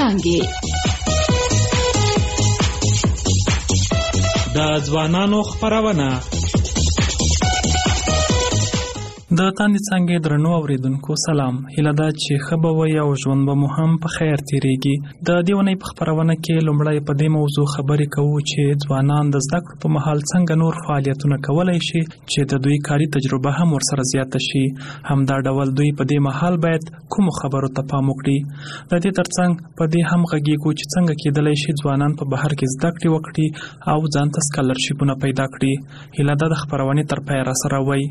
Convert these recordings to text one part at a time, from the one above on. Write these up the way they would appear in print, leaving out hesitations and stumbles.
څانګې. د ځوانانو خپرونه. د تاندې څانګې درنو اوریدونکو سلام. هیله ده چې ښه به وئ او ژوند به مو هم په خیر تیریږي. د دې اونۍ په خپرونه کې لومړی په دې موضوع خبرې کوو چې ځوانان د زده کړو په مهال څنګه نور فعالیتونه کولی شي چې د دوی کاري تجربه هم ورسره زیاته شي. همدا ډول دوی په دې مهال باید کومو خبرو ته پام وکړي. د دې ترڅنګ په دې هم غږیږو چې څنګه کېدلی شي ځوانان په بهر کې زده کړې وکړي او ځان ته سکالرشیپونه پیدا کړي. هیله ده د خپرونې تر پایه راسره وئ.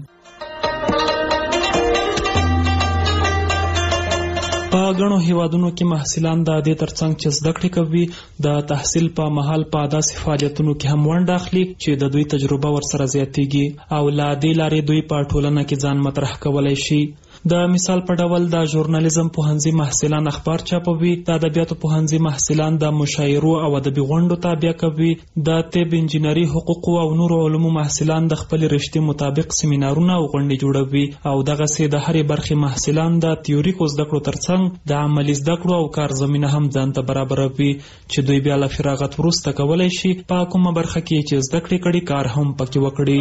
په ګڼو هیوادونو کې محصلان د دې ترڅنګ چې زده کړې کوي د تحصیل په مهال په داسې فعالیتونو کې هم ونډه اخلي چې د دوی تجربه ورسره زیاتیږي او له دې لارې دوی په ټولنه کې ځان مطرح کولی شي. د مثال په ډول د ژورنالیزم پوهنځي محصلان اخبار چاپوي، د ادبیاتو پوهنځي محصلان د مشاعرو او ادبي غونډو تابع کوي، د طب، انجینري، حقوقو او نورو علومو محصلان د خپل رشتې مطابق سیمینارونه او غونډې جوړوي او دغسې د هرې برخې محصلان د تیوریکو زده کړو ترڅنګ د عملي زده کړو او کار زمینه هم ځان ته برابروي چې دوی بیا له فراغت وروسته کولی شي په کومه برخه کې چې زده کړې کړي کار هم پکې وکړي.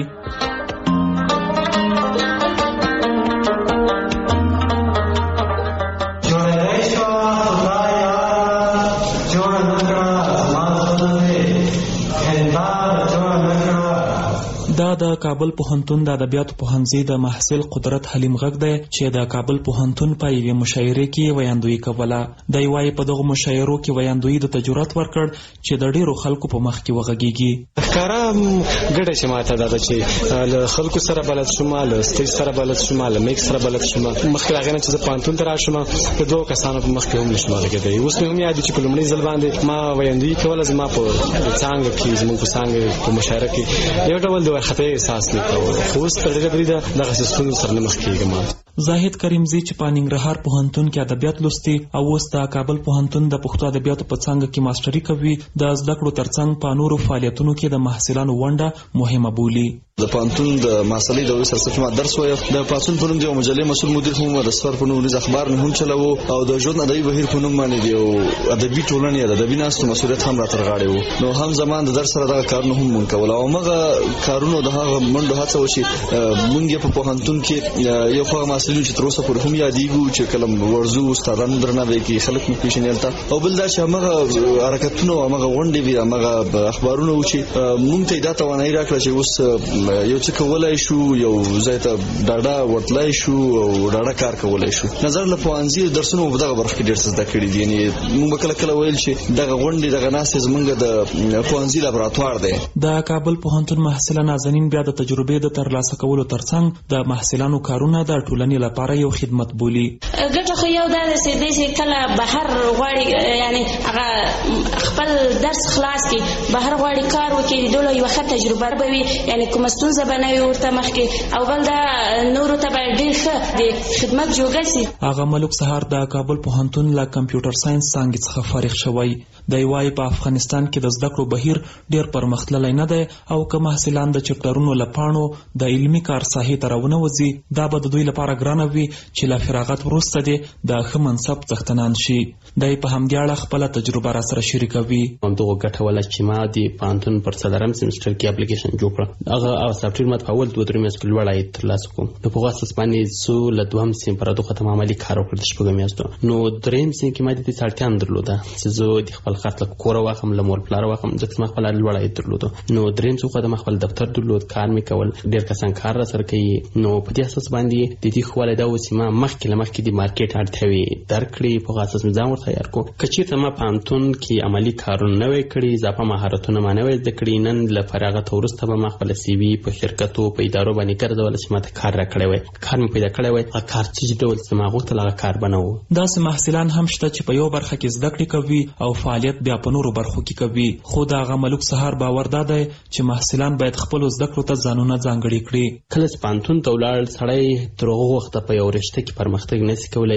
دا د کابل پوهنتون د ادبیاتو پوهنځي د محصل قدرت حلیم غږ دی چې د کابل پوهنتون په یوې مشاعرې کې ویاندویي کوله. دی وایي په دغو مشاعرو کې ویاندویي د تجربت ورکړ چې د ډیرو خلکو په مخ کې وغږیږي. ښکاره ګټه چې ماته دا ده چې له خلکو سره بلد شوم، له سټیج سره بلد شوم، له میک سره بلد شوم. مخکې هغې نه چې زه پوهنتون ته راشم د دوو کسانو په مخ کې هم نشم غږېدی. اوس مې هم یاد دي چې په لومړي ځل باندې ما ویاندویي کوله. زما په څانګه کې زموږ په څانګه په مشاعره کې یو ډول د وارخطۍ احساس نه کوم، خو اوس تر ډېره بریده دغسې ستونزو سره نه مخ کېږم. زاهد کریمزی چې په ننګرهار پوهنتون کې ادبیات لوستي او اوس د کابل پوهنتون د پښتو ادبیاتو په څانګه کې ماسټري کوي، د زده کړو ترڅنګ په نورو فعالیتونو کې د محصلانو ونډه مهمه بولي. د پوهنتون د محصلۍ د سرسفي ما درس وایه. د پاڅون په نوم د یو مجلې مسؤل مدیر هم، د سفر په نوم ورځ اخبار نه هم چلوو او د ژوند ادبي بهیر په نوم باندې د یو ادبي ټولنې د ادبي ناستو مسؤلیت هم راتر غاړې و. نو هم زمان د درس سره دغه کارونه هم مونږ کول او هغه کارونو د هغه منډو هڅه وشي. مونږ په پوهنتون کې یو خو محصلین چې تر اوسه پورې هم یادېږو چې کله ورځو استادانو درناوی کوي، خلک مو پیژني هلته. او بل دا چې هغه حرکتونه او هغه غونډې وي، هغه اخبارونه و چې مونږ ته دا توانایي راکړه چې اوس یو څه کولای شو، یو ځای ته ډاډه ورتلای شو او ډاډه کار کولای شو. نظر له پوهنځي درسونو په دغه برخه کې ډېر څه زده کړي دي. یعنې مونږ به کله کله ویل چې دغه غونډې دغه ناستې زمونږ د پوهنځي لابراتوار دی. د کابل پوهنتون محصله نازنین بیا د تجربې د ترلاسه کولو ترڅنګ د محصلانو کارونه د ټولنې لپاره یو خدمت بولي. ګټه خو یو دا ده چې کله بهر غواړي، یعنی هغه خپل درس خلاص کړي، بهر غواړي کار وکړي، ډېره یوه ښه تجربه به وي، یعنی کومه ستونزه به نه وي ورته مخکې، او بل دا نورو ته به ډېر ښه د خدمت جوګه شي. هغه ملک سهار د کابل پوهنتون له کمپیوټر ساینس څانګې څخه فارغ شوی. دی وایي په افغانستان کې د زده کړو بهیر ډېر پرمختللی نه دی او که محصلان د چپټرونو له پاڼو د علمي کار ساحې ته راونه وځي، دا به د دوی لپاره ګرانه وي چې له فراغت وروسته دې د ښه منصب څښتنان شي. دی په همدې اړه خپله تجربه راسره شریکوي. همدغه ګټه وله چې ما د پوهنتون پر څلورم سیمسټر کې اپلیکیشن جوړ کړه. هغه سافټویر ما په اول 2-3 میاشتو کې لوړ عاید ترلاسه کړم. په هغه اساس باندې زه له دوهم صنف پر دغه ختم عملي کار وکړ د شپږم میاشتو. نو دریم صنف کې ما د دې اړتیا هم درلوده چې زه د خپل خرڅ له کوره واخم، له مور پلار واخم، ځکه ما خپل لوړ عاید درلوده. نو دریم څه خو د خپل دفتر درلود، کار مې کول، ډېر کسان کار را سره کوي. نو په دې اساس باندې د دې خواله دا و چې ما مخکې د مارکیټ اړتیاوې درک کړې. په هغه اساس مې ځان ورته تیار کړو. که چېرته ما پوهنتون کې عملي کارونه نه وی کړي، اضافه مهارتونه ما نه وی زده کړي، نن له فراغت وروسته به ما خپل سی وي په شرکتو په ادارو باندې ګرځوله چې ما ته کار راکړی وی، کار مې پیدا کړی وی. هغه کار چې ډول چې ما غوښتل هغه کار به نه و. داسې محصلان هم شته چې په یو برخه کې زده کړې کوي او فعالیت بیا په نورو برخو کې کوي. خو د هغه ملک سهار باور دا دی چې محصلان باید خپلو زده کړو ته ځانونه ځانګړي کړي. کله چې پوهنتون ته ولاړ سړی تر هغه وخته په یو رشته کې پرمختګ نشي کولی،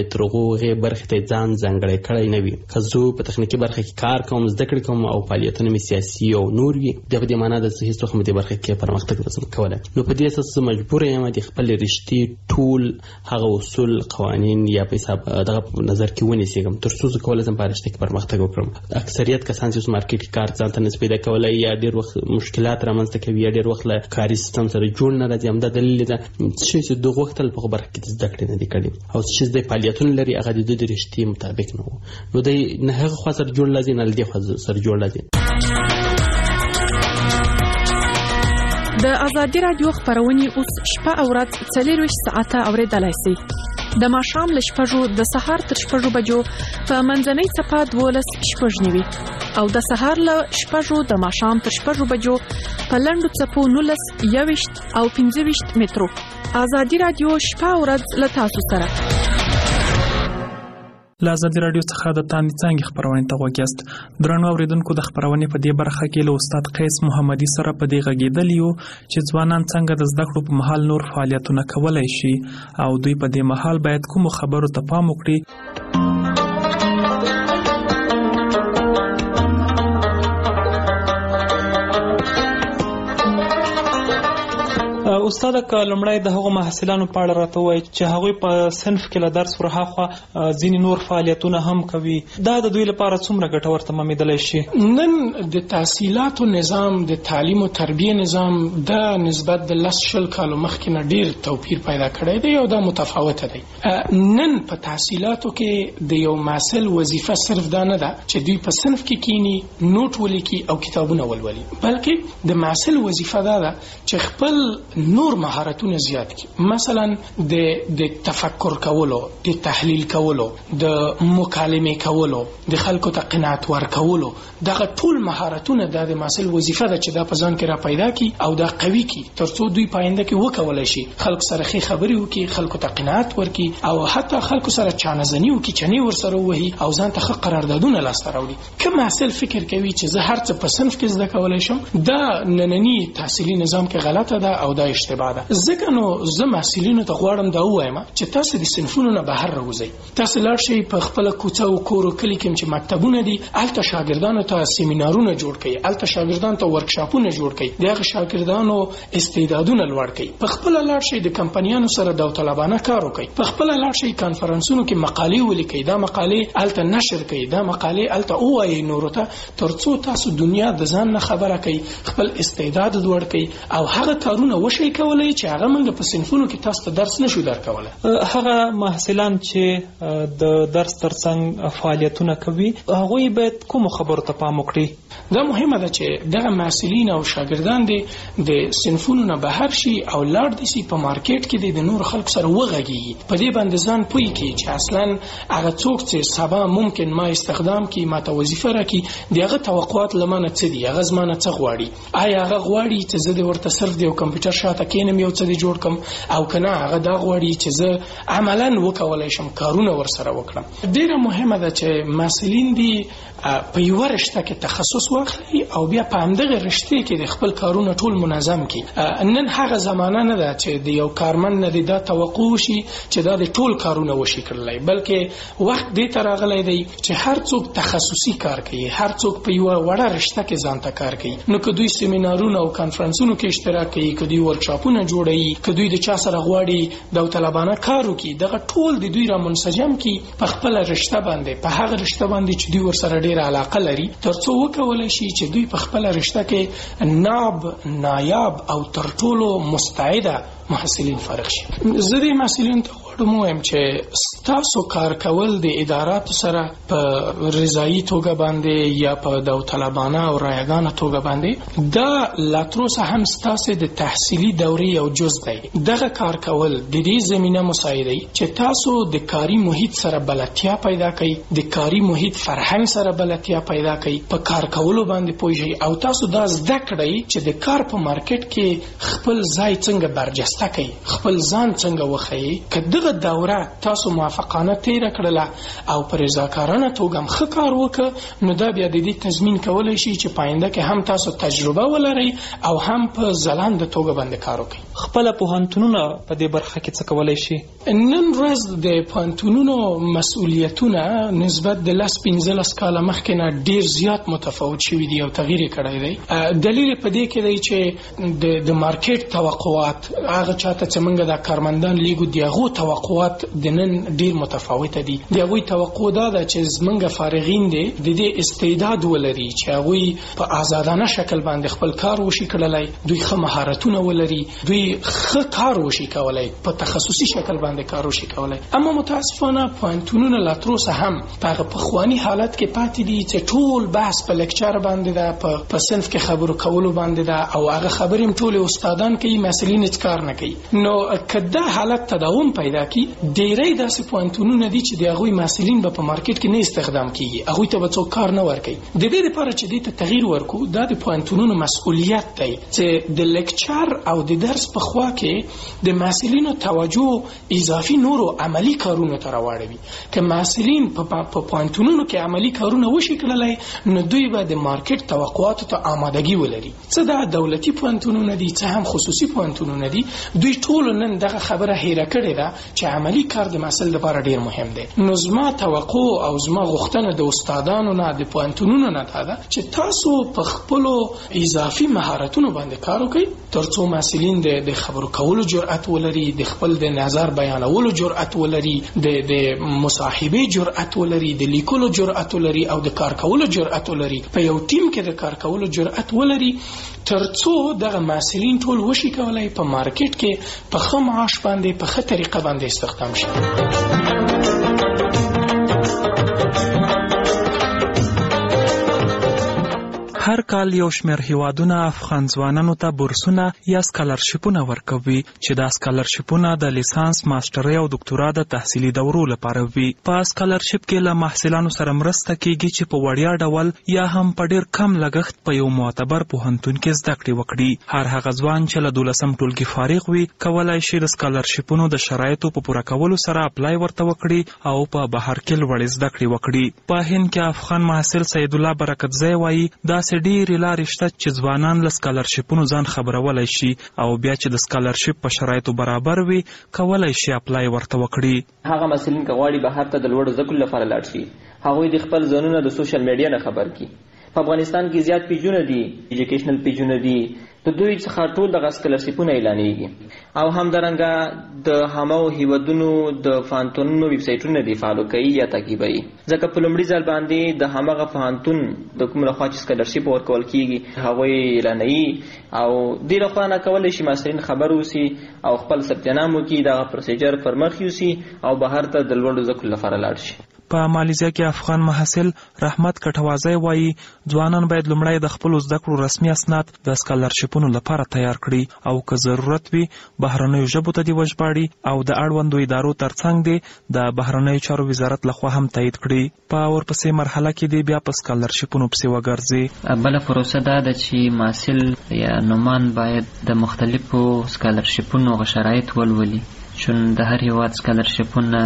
باید تر هغې برخې ته ځان ځانګړی کړی نه وي. که زه په تخنیکي برخه کې کار کوم، زده کړې کوم او فعالیتونه مې سیاسي او نور وي، بیا په دې معنا ده چې هېڅ وخت په دې برخه کې پرمختګ نشم کولی. نو په دې اساس زه مجبور یم د خپل رشتې ټول هغه اصول، قوانین یا په حساب دغه په نظر کې ونیسم تر څو زه کولی شم په رشته کې پرمختګ وکړم. اکثریت کسان چې اوس مارکیټ کې کار ځان ته نشي پیدا کولی یا ډېر وخت مشکلات رامنځته کوي یا ډېر وخت له کاري سیستم سره جوړ نه راځي. همدا دلیل دی چې دغه وخت په هغه برخه کې زده کړې نه دي کړې او چې د فعالیتونو لري هغه د رشتې مطابق نه وو. نو د نه هغه خوا سره جوړ لازم نه لدی خوا سره جوړ لازم. د ازادي رادیو خبرونه اوس شپه او ورځ 24 ساعته اوریدلای شئ. د ماښام له 6 د سهار تر 6 بجو په منځنۍ صفه 12:09 او د سهار له 6 د ماښام تر 6 بجو په لنډو صفو 19 21 او 25 مترو. ازادي رادیو شپه او ورځ له تاسو سره. له ازادي رادیو څخه د تاندې څانګې خبرونه ته غوږ یاست. درنو اوریدونکو، د خبرونې په دې برخه کې له استاد قیس محمدي سره په دې غږېدلی یو چې ځوانان څنګه د زده کړو په مهال نور فعالیتونه کولی شي او دوی په دې مهال باید کومو خبرو ته پام وکړي. استاد، که لومړی د هغو محصلانو په اړه راته ووایي چې هغوی په صنف کې له درس ورهاخوا ځینې نور فعالیتونه هم کوي، دا د دوی لپاره څومره ګټور تمامېدلی شي؟ نن د تحصیلاتو نظام، د تعلیم او تربیه نظام د نسبت د 10 کالو مخکې نه ډیر توپیر پیدا کړی دی او دا متفاوته دی. نن په تحصیلاتو کې د یو محصل وظیفه صرف دا نه ده چې دوی په صنف کې کینی، نوٹ ولیکي او کتابونه ولولي، بلکې د محصل وظیفه دا ده چې خپل نور مهارتونه زیات کی. مثلا د تفکر کولو، د تحلیل کولو، د مکالمه کولو، د خلکو ته قناعت ورکولو، دغه ټول مهارتونه د محصل وظیفه ده چې دا په ځان کې را پیدا کی او دا قوي کی ترڅو دوی پاینده کې وکولای شي خلک سره ښه خبرې وکړي، خلکو ته قناعت ورکړي او حتی خلکو سره چانهزنی وکړي، چنې ورسره وهي او ځان ته ښه قراردادونه لاسته راوړي. که محصل فکر کوي چې زه هر څه په صنف کې زده کولای شم، دا نننی تحصیلي نظام کې غلطه ده او دا اشتباه ده. ځکه نو زه محصلینو ته غواړم دا ووایم چې تاسو د صنفونو نه بهر راوځئ، تاسو لاړ شئ په خپل کوڅه او کور او کلی کې چې مکتبونه دي، هلته شاګردانو ته سیمینارونه جوړ کړئ، هلته شاګردانو ته ورکشاپونه جوړ کړئ، دغه شاګردانو استعدادونه لوړ کړئ. په خپل لاړ شئ د کمپنیانو سره داوطلبانه کار وکړئ، په خپل لاړ شئ کانفرنسونو کې مقالې ولیکئ، دا مقالې هلته نشر کړئ، دا مقالې هلته ووایئ نورو ته، ترڅو تاسو دنیا د ځان نه خبره کړئ، خپل استعداد لوړ کړئ او هغه کارونه وشئ کولای چې هغه موږ په صنفونو کې تاسو ته درس نشو درکولی. هغه محصلان چې د درس ترڅنګ فعالیتونه کوي، هغوی باید کومو خبرو ته پام وکړي؟ دا مهمه ده چې دغه محصلین او شاګردان د صنفونو نه بهر شي او لاړ دي سي په مارکیټ کې د نور خلکو سره وغږیږي، په دې باندې ځان پوي کړي چې اصلا هغه څوک چې سبا ممکن ما استخدام کړي، ما ته وظیفه راکړي، دغه توقعات لمنه څه دي، هغه زمانه څه غواړي، آیا هغه غواړي چې زه د ورته صرف د کمپیوټر شاته کېنم یو څه جوړ کم او کنه هغه دا غواړي چې زه عملاً وکولای شم کارونه ورسره وکړم. ډیره مهمه ده چې مسؤلین دي په یو رشته کې تخصص واخلي او بیا په همدغه رشته کې د خپل کارونه ټول منظم کړي. نن هغه زمانہ نه ده چې د یو کارمند نه دا توقع شي چې دا د ټول کارونه وشي کړلای، بلکې وخت دې تر راغلی دی چې هر څوک تخصصي کار کوي، هر څوک په یو وړه رشته کې ځان ته کار کوي. نو که دوی سیمینارونه او کانفرنسونو کې اشتراک کوي، که دوی ورکشاپونه جوړوي، که دوی د چا سره غواړي داوطلبانه کار وکړي، دغه ټول د دوی را منسجم کړي په خپل رشته باندې، په هغه رشته باندې چې دوی ورسره ډېر علاقه لري، ترڅو وکولای شي چې دوی په خپل رشته کې نایاب او تر ټولو مستعده محصلین فارغ شي. زه د محصلین ته غواړم ووایم چې ستاسو کار کول د اداراتو سره په رضایي توګه باندې یا په داوطلبانه او رایګانه توګه باندې دا لا تر اوسه هم ستاسو د تحصیلي دورې یو جز دی. دغه کار کول د دې زمینه مساعدوي چې تاسو د کاري محیط سره بلدتیا پیدا کړئ، د کاري محیط فرهنګ سره بلدتیا پیدا کړئ، په کار کولو باندې پوه شئ او تاسو دا زده کړئ چې د کار په مارکیټ کې خپل ځای څنګه برجسته کړئ، خپل ځان څنګه وښیئ. که دغه دوره تاسو موافقانه تیره کړله او په رضاکارانه توګه هم ښه کار وکړه، نو دا بیا د دې تضمین کولی شي چې په آینده کې هم تاسو تجربه ولرئ او هم په ځلانده توګه باندې کار وکړئ. خپل پوهنتونونه په دې برخه کې څه کولای شي؟ نن ورځ د پوهنتونونو مسؤلیتونه نسبت د 15 کاله مخکې نه ډیر زیات متفاوت شوي دي او تغییر کړی دی. دلیل په دې کې دی چې د مارکیټ توقعات هغه چاته چې موږ د کارمندان لیګو دی هغه توقعات د نن ډیر متفاوت دي. د هغه توقع دا ده چې زمونږ فارغین دي د دې استعداد ولري چې هغه په آزادانه شکل باندې خپل کار وشي کولای، دوی ښه مهارتونه ولري، دوی ښه کار وشي کولای، په تخصصي شکل باندې کار وشي کولای. اما متاسفانه پوهنتونونه لا تر اوسه هم په پخوانی حالت کې پاتې دي چې ټول بحث په لیکچر باندې ده، په صنف کې خبرو کولو باندې ده او هغه خبرې ټول استادان کوي، مسؤلین هیڅ کار نه کوي. نو کله حالت تداوم پیدا کی ډیری داسې پوهنتونونه دي چې د هغوی مسؤلین په مارکیټ کې نه استخدام کیږي، هغوی ته به څوک کار نه ورکوي. د دې لپاره چې دې ته تغییر ورکو دا د پوهنتونونو مسؤلیت دی چې د لیکچر او د درس په خوا کې د مسؤلینو توجه اضافي نورو عملی کارونو ته راوړوي. که مسؤلین په پوهنتونونو کې عملی کارونه وشي کولای نو دوی به د مارکیټ توقعاتو ته آمادګي ولري. څه دا دولتي پوهنتونونه دي څه هم خصوصي پوهنتونونه دي، دوی ټول نن دغه خبره هیره کړې ده چې عملی کار د مسل لپاره ډیر مهم دی. نو زما توقع او زما غوښتنه د استادانو نه د پوهنتونونو نه ده چې تاسو په خپل اضافي مهارتونو باندې کار وکړئ ترڅو مسؤلین د خبرو کولو جرأت ولري، د خپل د نظر بیانولو جرأت ولري، د مصاحبه جرأت ولري، د لیکلو جرأت ولري او د کار کولو جرأت ولري، په یو ټیم کې د کار کولو جرأت ولري ترڅو دغه مسؤلین ټول وشي کولای په مارکیټ کې په ښه معاش باندې په ښه طریقه باندې استخدام شي. هر کال یو شمېر هیوادونه افغان ځوانانو ته بورسونه یا سکالرشیپونه ورکوي چې دا سکالرشیپونه د لیسانس، ماسترۍ او دکتورا د تحصیلي دورو لپاره وي. په سکالرشیپ کې له محصلانو سره مرسته کیږي چې په وړیا ډول یا هم په ډیر کم لګښت په یو معتبر پوهنتون کې زده کړې وکړي. هر هغه ځوان چې له 12م ټولګي فارغ وي کولای شي د سکالرشیپونو د شرایطو په پوره کولو سره اپلای ورته وکړي او په بهر کې لوړې زده کړې وکړي. په هند کې افغان محصل سید الله برکتزی وایي داسې ډېرې لارې شته چې ځوانان له سکالرشیپونو ځان خبرولای شي او بیا چې د سکالرشیپ په شرایطو برابر وي کولای شي اپلای ورته وکړي. هغه مسلین که غواړي بهر ته د لوړو زده کړو لپاره لاړ شي هغوی د خپل ځانونه د سوشل میډیا نه خبر کړي. په افغانستان کې زیات پیجونه دي، ایجوکیشنل پیجونه دي، د دوی څخه ټول دغه سکالرشیپونه اعلانېږي او همدارنګه د همو هیوادونو د پوهنتونونو ویب سایټونه دي فالو کوي یا تعقیبوي، ځکه په لومړي ځل باندې د همغه پوهنتون د کوم لخوا چې سکالرشیپ ورکول کیږي هغوی اعلانوي او دې لخوا نه کولی شي محصلین خبر اوسي او خپل ثبت نام وکړي، دغه پروسیجر پر مخ یوسي او بهر ته د لوړو زده کړو لپاره لاړ شي. په مالیزیا کې افغان محصل رحمت کټوازی وایي ځوانان باید لومړی د خپلو زده کړو رسمي اسناد د سکالرشیپونو لپاره تیار کړي او که ضرورت وي بهرنیو ژبو ته دې وژباړي او د اړوندو ادارو ترڅنګ دې د بهرنیو چارو وزارت لخوا هم تایید کړي. په ورپسې مرحله کې دې بیا په سکالرشیپونو پسې وګرځي. بله پروسه دا ده چې محصل یا نومان باید د مختلفو سکالرشیپونو شرایط ولولي، چون د هر هیواد سکالرشیپونه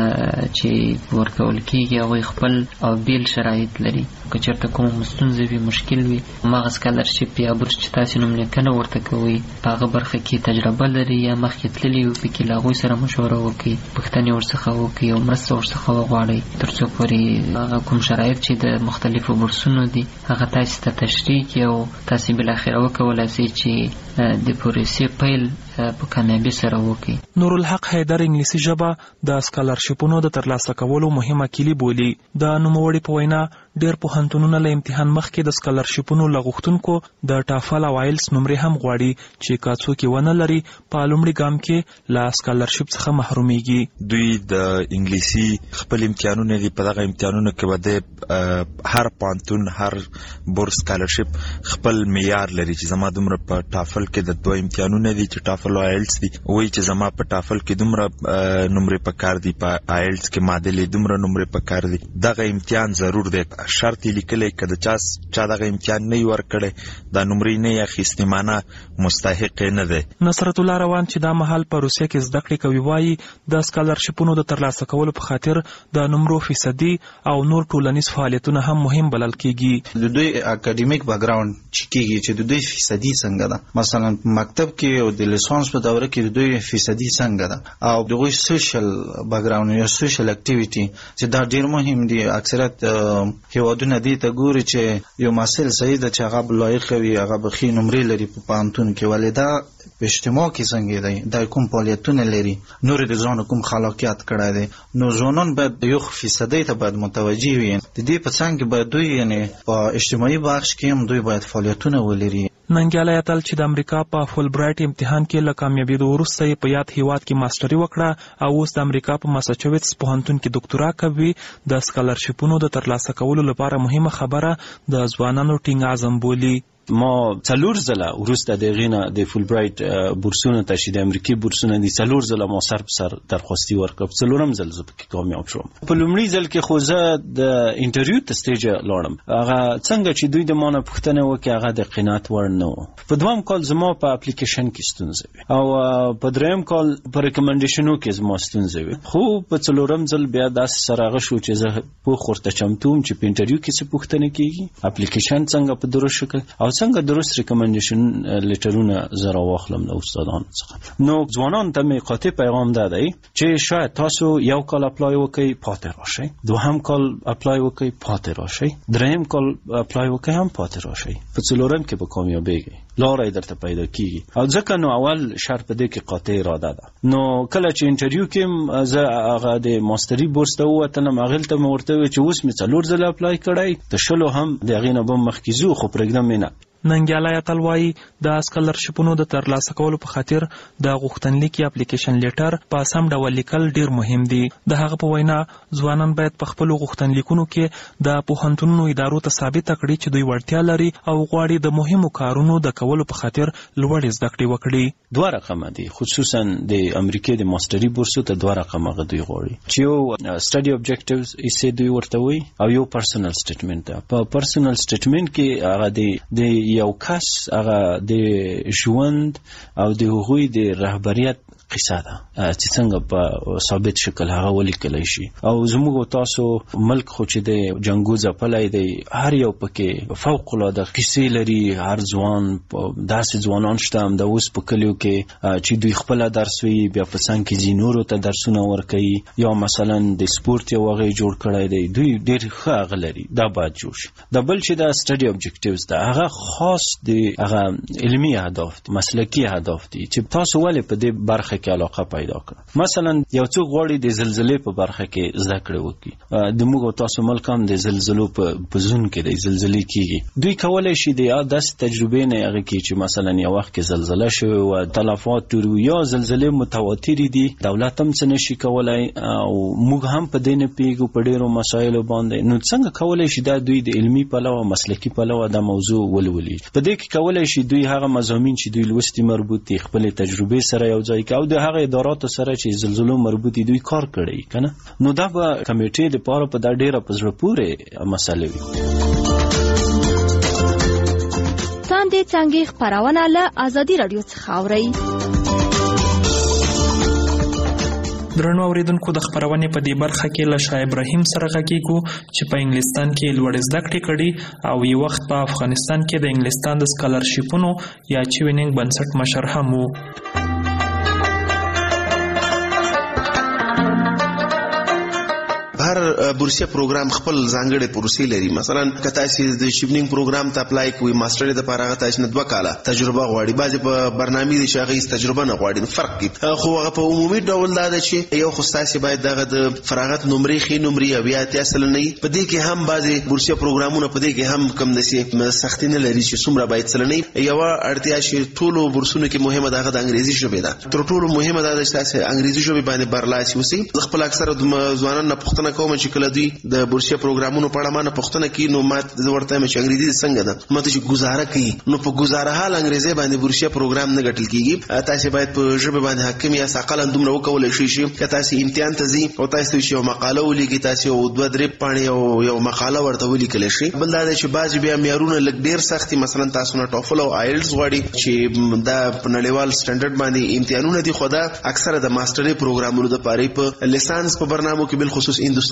چې ورکول کیږي هغوی خپل او بیل شرایط لري. که چېرته کومه ستونزه وي، مشکل وي، هماغه سکالرشیپ یا بورس چې تاسې نوملیکنه ورته کوئ په هغه برخه کې تجربه لري یا مخکې تللي وي پکې له هغوی سره مشوره وکړئ، پوښتنې ورڅخه وکړئ او مرسته ورڅخه وغواړئ تر څو پورې هغه کوم شرایط چې د مختلفو بورسونو دي هغه تاسې ته تشریح کړي او تاسې بالاخره وکولای شئ چې د پروسې پیل په کامیابی سره وکړي. نورالحق حیدر انګلیسي ژبه د سکالرشیپونو د ترلاسه کولو مهمه کیلي بولي. د نوموړي په وینا ډېر پوهنتونونه له امتحان مخکې د سکالرشیپونو له غوښتونکو د ټافل او آیلس نمرې هم غواړي چې که څوک یې ونه لري په لومړي ګام کې له سکالرشیپ څخه محرومیږي. دوی د انګلیسي خپل امتحانونه دي، په دغه امتحانونو کې به د هر پوهنتون هر بورس سکالرشیپ خپل معیار لري چې زما دومره په ټافل کې د 2 امتحانونه دي چې ټافل او آیلس دي، وایي چې زما په ټافل کې دومره نمرې پکار دي، په آیلس کې معادلې دومره نمرې پکار دي. دغه امتحان ضرور دی، شرط یې لیکلی که د چا دغه امتحان نه یې ورکړی دا نمرې نه یې اخیستې معنه مستحق یې نه دی. نصرت الله روان چې دا مهال په روسیه کې زده کړې کوي وایي د سکالرشیپونو د ترلاسه کولو په خاطر د نمرو فیصدي او نور ټولنیز فعالیتونه هم مهم بلل کیږي. د دوی اکاډمیک بیکګراوند چې کیږي چې د دوی فیصدي څنګه ده، مثلا مکتب کې او د لیسانس اکاونټس په دوره کې دوی فیصدي څنګه ده او دغه سوشل بیک ګراوند یا سوشل اکټیویټي چې دا ډیر مهم دي. اکثریت هیوادونه دي ته ګوري چې یو محصل صحیح ده چې هغه لایق وي هغه بخي نمرې لري په پانتون کې ولې دا په اجتماع کې څنګه دی دا کوم فعالیتونه لري نور د ځان کوم خلاقیت کړی دی نو ځوانان باید یو فیصدي ته باید متوجي وي د دې په څنګه باید دوی یعنی په اجتماعي بخش کې هم دوی باید فعالیتونه ولري. ننګیالی اتل چې د امریکا په فول برایټ امتحان کې له کامیابېدو وروسته یې په یاد هیواد کې ماسټري وکړه او اوس د امریکا په ماساچوټس پوهنتون کې ډاکټورا کوي. د سکالرشیپونو د ترلاسه کولو لپاره مهمه خبره د ځوانانو ټینګ عزم بولي. ما 4 ځله وروسته د غینه د فول برایټ بورسونه ته چې د امریکای بورسونه دي 4 ځله ما سر په سر درخواستي ورکړم 4م ځل زه پکې کامیاب شوم. په لومړي ځل کې خو زه د انټرویو ته سټیج لاړم هغه څنګه چې دوی د مانه پوښتنه وکړه هغه د قناعت وړ نه و. په دوام کال زما په اپلیکیشن کې ستونزه وي او په دریم کال په ریکمنډیشنو کې زما ستونزه وي خو په 4م ځل بیا داس سره شو چې زه په خورته چمتوم چې په انټرویو کې څه پوښتنه کیږي اپلیکیشن څنګه په درست شکل او څنګه درست ریکمنډیشن لیټرونه زرا واخلم له استادانو څخه. نو ځوانان ته می قاطع پیغام ده چې شاید تاسو یو کال اپلای وکړئ پاتې راشئ دوهم کال اپلای وکړئ پاتې راشئ دریم کال اپلای وکړئ هم پاتې راشئ په 4م کې به کامیابیږئ لارې درته پیدا کیږي او ځکه نو اول شرط دې کې قاطع اراده ده. نو کله چې انټرویو کې زه هغه د ماستري بورس ته ووتلم هغه ته مې ورته وویل چې اوس مې 4 ځله اپلای کړی د 10 هم د هغې نه به مخکې ځو خو پرېږدم یې نه. ننګیالی اتل وایي د سکالرشیپونو د ترلاسه کولو په خاطر د غوښتنلیک یا اپلیکیشن لیټر په سم ډول لیکل ډیر مهم دي. د هغه په وینا ځوانان باید په خپلو غوښتنلیکونو کې د پوهنتونونو ادارو ته ثابته کړي چې دوی وړتیا لري او غواړي د مهمو کارونو د کولو په خاطر لوړې زده کړې وکړي. 2 رقمه دي خصوصا د امریکای د ماستري بورسو ته 2 رقمه دوی غواړي چې یو سټډي اوبجیکټیوز یې دوی ورته وي او یو پرسنل سټیټمنټ ده. په پرسنل سټیټمنټ کې هغه د یو کس هغه د ژوند او د هغوی د رهبریت قصه ده چې څنګه په ثابت شکل هغه ولیکلی شي او زموږ تاسو ملک خو چې د جنګو ځپلی دی هر یو پکې فوق العاده قصې لري. هر ځوان داسې ځوانان شته هم د اوس په کلیو کې چې دوی خپله درس وي بیا په څنګ کې ځي نورو ته درسونه ورکوي یا مثلا د سپورت یو هغه جوړ کړی دی دوی ډېر ښه هغه لري دا باید جوړ شي. د بل چې د سټډي اوبجیکټیوز ده هغه خاص د هغه علمي اهداف دي مسلکي اهداف دي چې تاسو ولې په دې برخه کې علاقه پیدا کړه. مثلا یو څوک غواړي د زلزلې په برخه کې زده کړې وکړي د موږ تاسو ملک هم د زلزلو په زون کې د زلزلې کیږي دوی کولای شي د داسې تجربې نه هغه کې چې مثلا یو وخت کې زلزله شوه او تلفات یا زلزلې متواتر دي دولت هم څه نشي کولای او موږ هم په دې نه پیګو په ډیرو مسایلو باندې نو څنګه کولای شي دا دوی د علمي پلوه مسلکي پلوه د موضوع ولولي. په دې کې کولای شي دوی هغه مضامین چې دوی لوستي مربوط دي خپل تجربې سره یو ځای کوي او د هغه اداراتو سره چې زلزلو مربوطي دوی کار کړی کنه نو دا به کمیټې د پاره په دا ډیره په زړه پورې مسله وي. تاندې څنګه خبرونه له ازادي رادیو څخه اوري. درنو اوریدونکو د خبرونې په دې برخه کې له شاه ابراهیم سره غږیږو چې په انګلستان کې لوړ زده کړې کړي او یو وخت په افغانستان کې د انګلستان د سکالرشیپونو یا چوینینګ بنسټ مشر هم وو. هر بورسیه پروګرام خپل ځانګړي پروسې لري. مثلا که تاسو د شیپنینګ پروګرام ته اپلای کوئ ماستري د لپاره تاسو نه 2 کاله تجربه غواړي بعضې په برنامې د شاغي تجربه نه غواړي فرق کوي خو هغه په عمومي ډول دا ده چې یو خو تاسو باید دغه د فراغت نمرې خې نمرې بیا تاسو نه په دې کې هم بعضې بورسیه پروګرامونه په دې کې هم کم نشي سختي نه لري چې څومره باید سلنې یو اړتیا چې ټولو بورسونو کې مهمه ده د انګریزي ژبه ده تر ټولو مهمه ده چې تاسو انګریزي ژبه باندې برلاسي اوسئ. خپل اکثره ځوانان نه پوښتنه کوم چې کله دوی د بورسیه پروګرامونو په اړه ما پوښتنه کوي نو ما ورته چې انګریزي څنګه ده ماته چې گزاره کوي نو په گزاره حال انګریزي باندې بورسیه پروګرام نه ګټل کیږي. تاسو باید په ژبه باندې حاکم یا ثقل اندومره وکولای شئ چې تاسو امتحان ته ځئ او تاسو یو مقاله ولیکئ تاسو 2-3 پاڼې یو مقاله ورته ولیکلی شئ. بل دا چې بعضې بیا معیارونه لږ ډېر سخت دي مثلا تاسو نه ټوفل او آیلټس غواړي چې دا په نړیوال سټنډرډ باندې امتحانونه دي خو دا اکثره د ماستري پروګرامونو دپاره په لیسانس په برنامو کې بالخصوص هندوستان او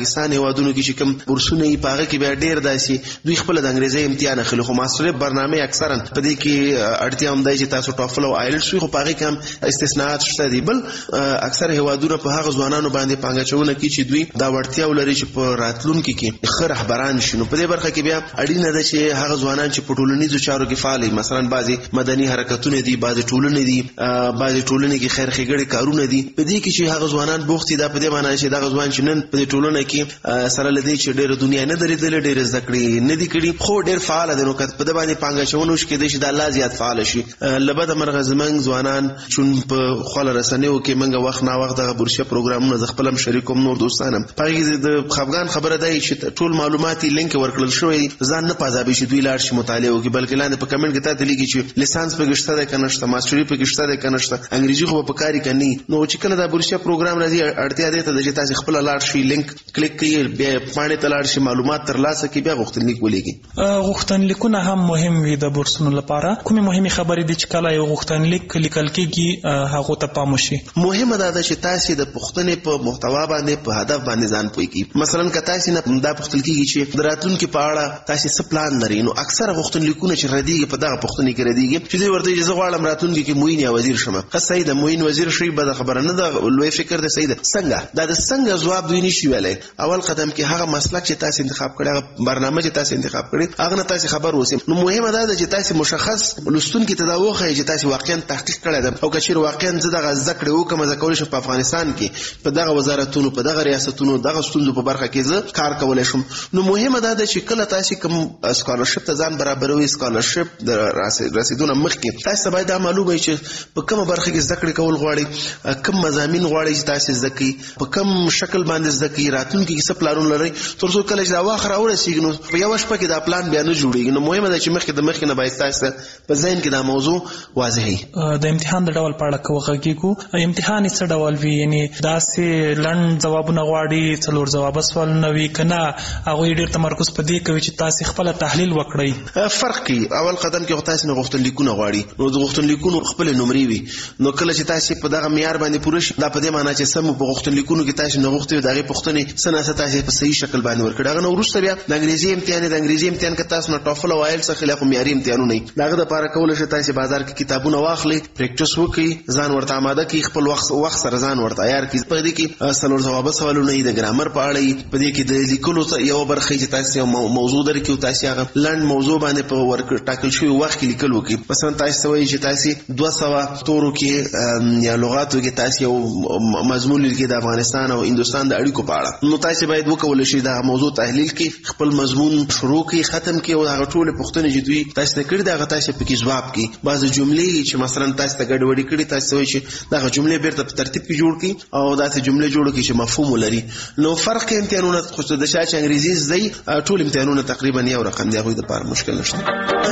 پاکستان هیوادونو کې چې کوم بورسونه یې پاغه کې بیا ډیر داسي دوی خپل د انګریزي امتحان اخلي خو ماستر برنامه اکثرا په دې کې اړتیا هم دی چې تاسو ټافل او آیلټس خو پاغه کې هم استثناءات شته دي بل اکثر هیوادونو په هغه ځوانانو باندې پانګچونه کوي چې دوی دا وړتیا ولري چې په راتلونکو کې ښه رهبران شي نو په دې برخه کې بیا اړینه ده چې هغه ځوانان چې په ټولنیزو چارو کې فعال دي مثلا بعضي مدني حرکتونه دي بعضي ټولنې دي بعضي ټولنې کې خیر ښېګړې کارونه دي په دې کې چې هغه ځوانان بوخت دي دا په دې معنی چې دا ځوان چې نن په ټولنه کې سره لدی چې ډېر دنیا نه درې ډېر زده کړې نه دي کړي خو ډېر فعال دي نو کله په دې باندې پانګچونه وشي کې د الله زیات فعال شي لبد مرغه زمنګ ځوانان چې په خپل رسنیو کې منګه وخت نه وخت د بورسیه پروګرامونو د خپلم شریکوم نور دوستانم پاره د خفغان خبره دی چې ټول معلوماتي لینک ورکړل شوی ځان نه پازابي چې دوی لاړ شي مطالعه وکړي بلکې لاندې په کمنټ کې ته لیکي چې لیسانس په گشته ده کنه شته ماستری په گشته ده کنه شته انګریزي خو په کاری کني نو چې کله دا بورسیه پروګرام راځي اړتیا ده ته چې تاسو خپل لاړ شي لینک کلیک کړئ بیا پاڼې ته لاړ شي معلومات ترلاسه کړئ بیا غوښتنلیک ولیکي غوښتنلیکونه هم مهم وي د بورسونو لپاره کومه مهمه خبرې دي چې کله یو غوښتنلیک لیکل کېږي هغه ته پام وشي مهمه ده چې تاسو د پښتنې په محتوا باندې په هدف باندې ځان پوي کی مثلا که تاسو نه دا پښتل کېږي چې دراتونکو په اړه تاسو څه پلان لرئ نو اکثره غوښتنلیکونه چې ردیږي په دغه پښتنې کې ردیږي چې دوی ورته چې زه غواړم راتلونکو کې موین یا وزیر شم که صحیح ده موین وزیر شي به خبره نه ده لوی فکر ده صحیح ده څنګه دا د څنګه جواب دوی نشي ویلای اول قدم کې هغه مسلک چې تاسو انتخاب کړی هغه برنامه چې تاسو انتخاب کړی هغه نه تاسو خبر اوسئ نو مهمه ده چې تاسو مشخص لستونکو ته دا وخی چې تاسو واقعا تحقیق کړی ده او که چیرې واقعا زه دغه ذکر وکم زه کولای شم په افغانستان کې په دغه وزارتونو په دغه ریاستونو دغه ستونزو په برخه کې زه کار کولای شم نو مهمه ده چې کله تاسو کوم سکالرشپ ته ځان برابروي سکالرشپ د رسیدونه مخکې تاسو باید دا معلومه چې په کومه برخه کې ذکر کول غواړي کوم مضامین غواړي چې تاسو ذکی په کوم شکل باندې ذکی راتلونکي کې څه پلانونه لري ترڅو کله چې دا واخر اورسیږي نو په یو شپه کې دا پلان بیا نه جوړیږي نو مهمه ده چې مخکې نه باید تاسو په ذهن کې دا موضوع واضح وي د امتحان د ډول په اړه کوغږیږو امتحان څه ډول وي یعنی داسې لنډ جوابونه غواړي څلور جواب سوالونه وي کنه هغه ډیر تمرکز په دې کوي چې تاسو خپل تحلیل وکړئ فرق کوي اول قدم کې تاسو نه غوښتنلیکونه غواړي نو د غوښتنلیکونو خپل نمرې وي نو کله چې تاسو په دغه معیار باندې پوره شي دا په دې معنی چې سم په غوښتنلیکونو کې تاسو نه غوښتي دغه پښتنې سناسه تاسو په صحیح شکل باندې ورکړه هغه نو وروسته بیا د انګریزي امتحان کې تاسو نه ټافل او آیلټس خلاف معیاري امتحانونه نه دغه د لپاره کول شي تاسو بازار کې کتابونه واخلي پریکټیس وکړي ځان ورته آماده کړئ خپل وخت سره ځان ورته عیار کړئ په دې کې څلور جواب سوالونه د ګرامر په اړه په دې کې د لیکلو یو برخه چې تاسو موضوع درکې تاسو هغه لنډ موضوع باندې په ورک ټاکل شوی وخت کې لیکل وکړي مثلا تاسو وایي چې تاسو 200 تورو کې یا لغاتو کې تاسو یو مضمون لیکي د افغانستان او هندستان د اړیکو په اړه نو تاسو باید وکول شي دا موضوع تحلیل کې خپل مضمون شروع کې ختم کې او هغه ټول پوښتنې چې دوی تاسو ته کړی دا تاسو په کې جواب کې بعض جملې چې مثلا تاسو ته ګډوډي کړي تاسو وایي چې دا جملې بیرته په ترتیب کې جوړ کړئ او دا جملې جوړ کړئ چې مفهوم ولري نو فرق کې امتحانونه خو د شاچ انګریزي زده ټول امتحانونه تقریبا یو رقم دی هغه د لپاره مشکل نشته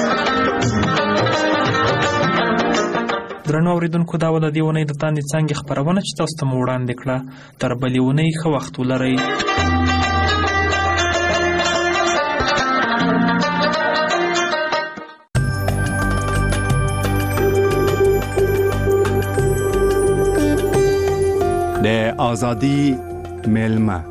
درنو اوریدونکو دا ول دی ونې د تاندې څنګه خبرونه چې تاسو ته وړاندې کړه تر بلې ونې خو وخت ولرئ د ازادي ملما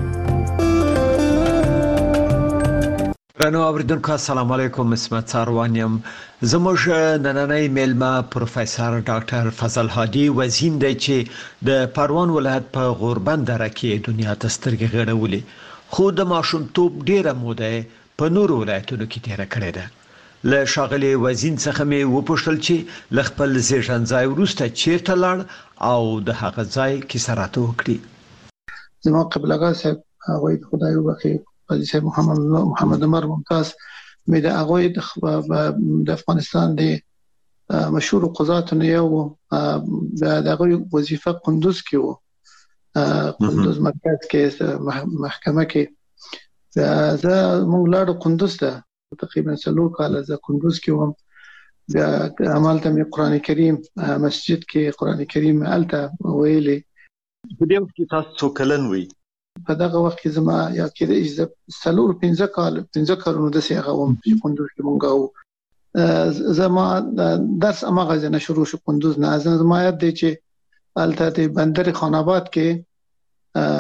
رانو اوریدونکو السلام علیکم اسمت ساروانیم زموږ نننۍ میلمه پروفیسور ډاکټر فضل هادي وزین دی چې د پروان ولایت په غوربند دره کې دنیا ته سترګې غړولې خو د ماشومتوب ډیره موده په نورو ولایتونو کې تیره کړې ده له ښاغلي وزین څخه مې وپوښتل چې له خپل زیږون ځای وروسته چیرته لاړ او د هغه ځای کیسه راته وکړي زما قبل آقا صاحب هغوی خدای وبخښي قاضي صاحب محمد عمر ممتاز مې د هغوی د افغانستان د مشهور قضاتو نه یو د هغوی وظیفه قندوز کې و قندوز مرکز کې محکمه کې زه موږ لاړو قندوز ته تقریبا 3 کال زه قندوز کې وم بیا همالته مې قرآن کریم مسجد کې قرآن کریم هلته ویلې په دې وخت کې تاسو څو کلن وئ په دغه وخت کې زما یا کېدای شي 4-5 کالونو داسې هغه وم چې قندوز کې مونږ وو زما درس هماغه ځای شروع شو قندوز نه زما یاد دی چې هلته د بندر خان آباد کې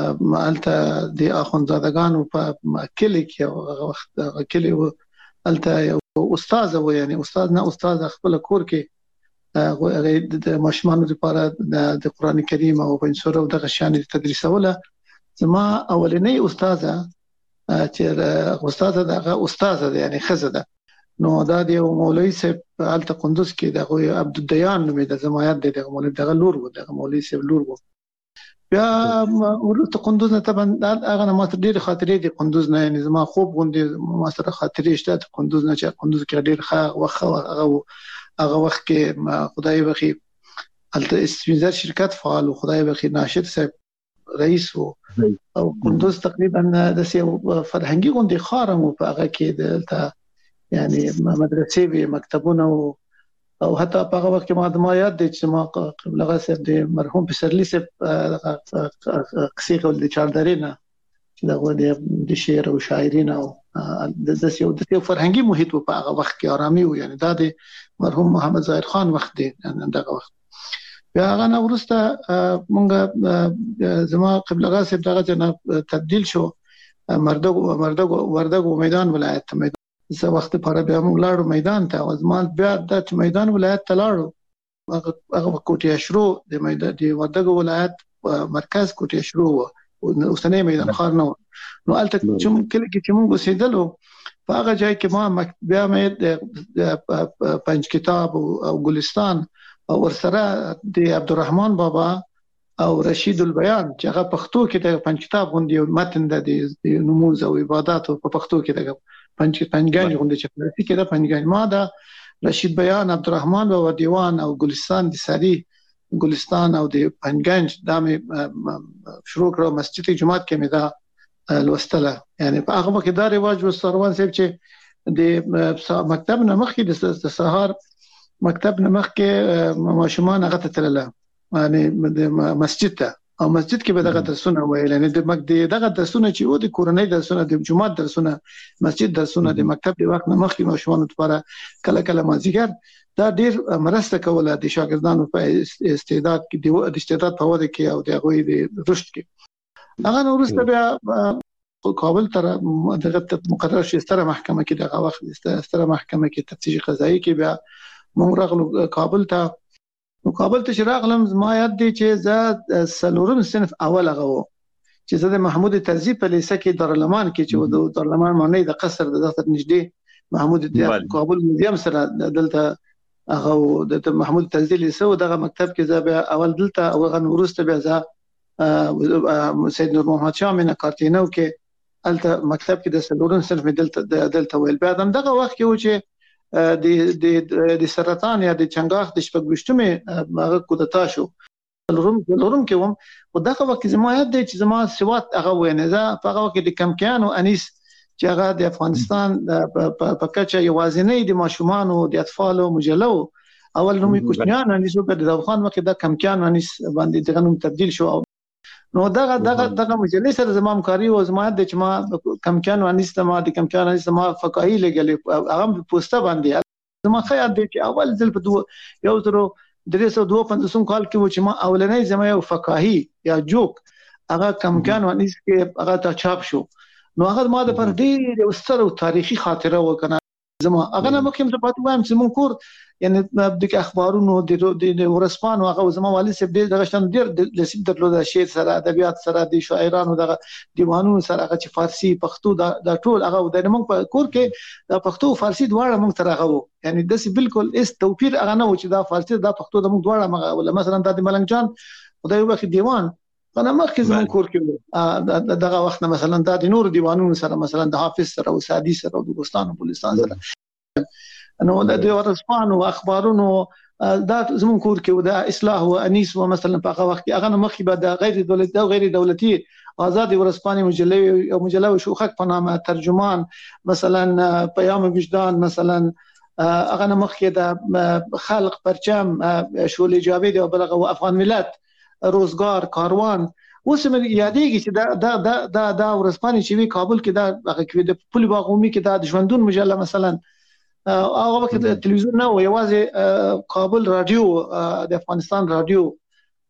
مالته د اخوندزادګانو په کلی کې هغه وخت کلی الته یو استاد و یعنی استاد خپل کور کې هغه د ماشومانو لپاره د قران کریم او پنځور او د غشان تدریسوله زما اولنی استاده چې استاده یعنی خزه ده نو دا د مولوی صاحب الته قندوز کې د عبد الدیان نومې د زمایت د مولوی دغه لور و د مولوی صاحب لور و بیا ورته قندوز نه طبعا هغه نه ماته ډېر خاطرې دي قندوز نه یعنی زما خوب غوندي ما سره خاطرې شته قندوز نه چې قندوز کې ډېر هغه وخت کې خدای بخي الته اسپینزر شرکت فعال او خدای بخي ناشر صاحب رئیس او قندوز تقریبا د سیو فرهنګي غوندي خارم په هغه کې د یعنی مدرسې وی مکتبونه او حتی په هغه وخت کې ما یاد دي چې ما قبل هغه صاحب د مرحوم پسرلی صاحب قصې کول د چاردرینا چې دغه د شعر او شاعرین او د سیو فرهنګي محیط په هغه وخت کې آرامي و یعنی دا د مرحوم محمد ظاهر خان وخت دی دغه وخت بیا هغه نو ورسته مونږ زما قبل هغه صاحب دغه نه تبديل شو وردګو میدان ولایت زه وخت پر بیا موږ لاړو میدان ته او زمال بیا د میدان ولایت ته لاړو هغه کوټه شروع د میدان د وردګو ولایت مرکز کوټه شروع اوسنۍ میدان خار نو الته چې کله چې موږ وسیدلو په هغه ځای کې ما بیا مې د پنځ کتاب او ګلستان او ورسره د عبدالرحمن بابا او رشید البیان چې هغه پښتو کې د پنځ کتاب غوندي متن د نموز او عبادت په پښتو کې د پنځګانج غوندي چې فارسی کې د پنځګانج ما د رشید بیان عبدالرحمن بابا دیوان او ګلستان د ساری ګلستان او د پنځګانج د شروع کړو مسجد جمعات کې مې دا لوستله یعنی په هغه کې دا رواج وسروان صاحب چې د مکتب نه مخکې د سهار مکتب نه مخکې ماشومان هغه ته تلله یعنی د مسجد ته او مسجد کې به دغه درسونه ویل یعنی د دغه درسونه چې و د کورنۍ درسونه د جمعات درسونه مسجد درسونه د مکتب د وخت نه مخکې ماشومان لپاره کله کله مازیګر دا ډیر مرسته کوله د شاګردانو په استعداد کې د استعداد په وده کې او د غوي د رشد کې هغه نو ورسته بیا کابل تر دغه مقرر شي ستره محکمه کې دغه وخت ستره محکمه کې تفتیش قضایي کې بیا موږ راغلو کابل ته چې راغلم ما یاد دي چې زه سلورم صنف اول غو چې زه د محمود ترزی په لیسه کې دارالمان کې چې د دارالمان معنی د قصر د دفتر نږدې محمود د کابل میوزیم سره دلته هغه د محمود ترزی لیسه او دغه مکتب کې زه بیا اول دلته او غن ورسته بیا زه سید نور محمد شاه مینه کارتینو کې الته مکتب کې د سلورم صنف دلته ویل بیا دغه وخت کې و چې د سرطان یا د چنګاخ د شپږشتمه هغه کودتا شو لورم کې وم او دغه وخت زما یاد دی چې زما سواد هغه وینه زه په هغه وخت د کمکیان او انیس چې هغه د افغانستان په کچه یوازینی د ماشومان او د اطفال مجلو اول نومي کوچنیان انیس په د افغان وخت د کمکیان انیس باندې دغه نوم تبديل شو نو دغه مجلې سره زما همکاري او زما د چې ما کمکیان انیس ته ما د کمکیان انیس ما فقاهي لګلې هغه پوسټه باندې زما خیال دی چې اول ځل په 1352 کال کې و چې ما اولنۍ زما یو فقاهي یا جوک هغه کمکیان انیس کې هغه ته چاپ شو نو هغه ما د پر ډېر یو ستر تاریخي خاطره وکنه زما هغه نه مخکې ته پاتې وایم چې مونږ کور یعنی د اخبارونو د ورسپانو هغه زما والي صاحب دغه شان ډېر د سید درلود شعر سره ادبیات سره د شاعرانو دغه دیوانونو سره هغه چې فارسی پښتو د ټول هغه د موږ په کور کې د پښتو او فارسی دواړه موږ تر هغه وو یعنی د سی بالکل اس توپیر هغه نه و چې دا فارسی د پښتو د موږ دواړه مثلا د ملنګ جان خدای وبخښي دیوان انا مخکې زمون کور کې دغه وخت مثلا د نور دیوانونو سره مثلا د حافظ سره او سادي سره او د ګلستان او بلستان سره نو د ورسپانو اخبارونو دا زمون کور کې د اصلاح او انیس و مثلا په هغه وخت هغه مخکې به د غیر دولتي آزاد ورسپاني مجله شوخک په نامه ترجمان مثلا پیام وجدان مثلا هغه مخکې د خلق پرچم شولې جاوید او بلغه افغان ملت روزګار کاروان اوس مې یادېږي چې دا ورسپاني چې وی کابل کې دا هغه کې د پولي باغومي کې د ژوندون مجله مثلا هغه وخت تلویزیون نه و یوازې کابل رادیو د افغانستان رادیو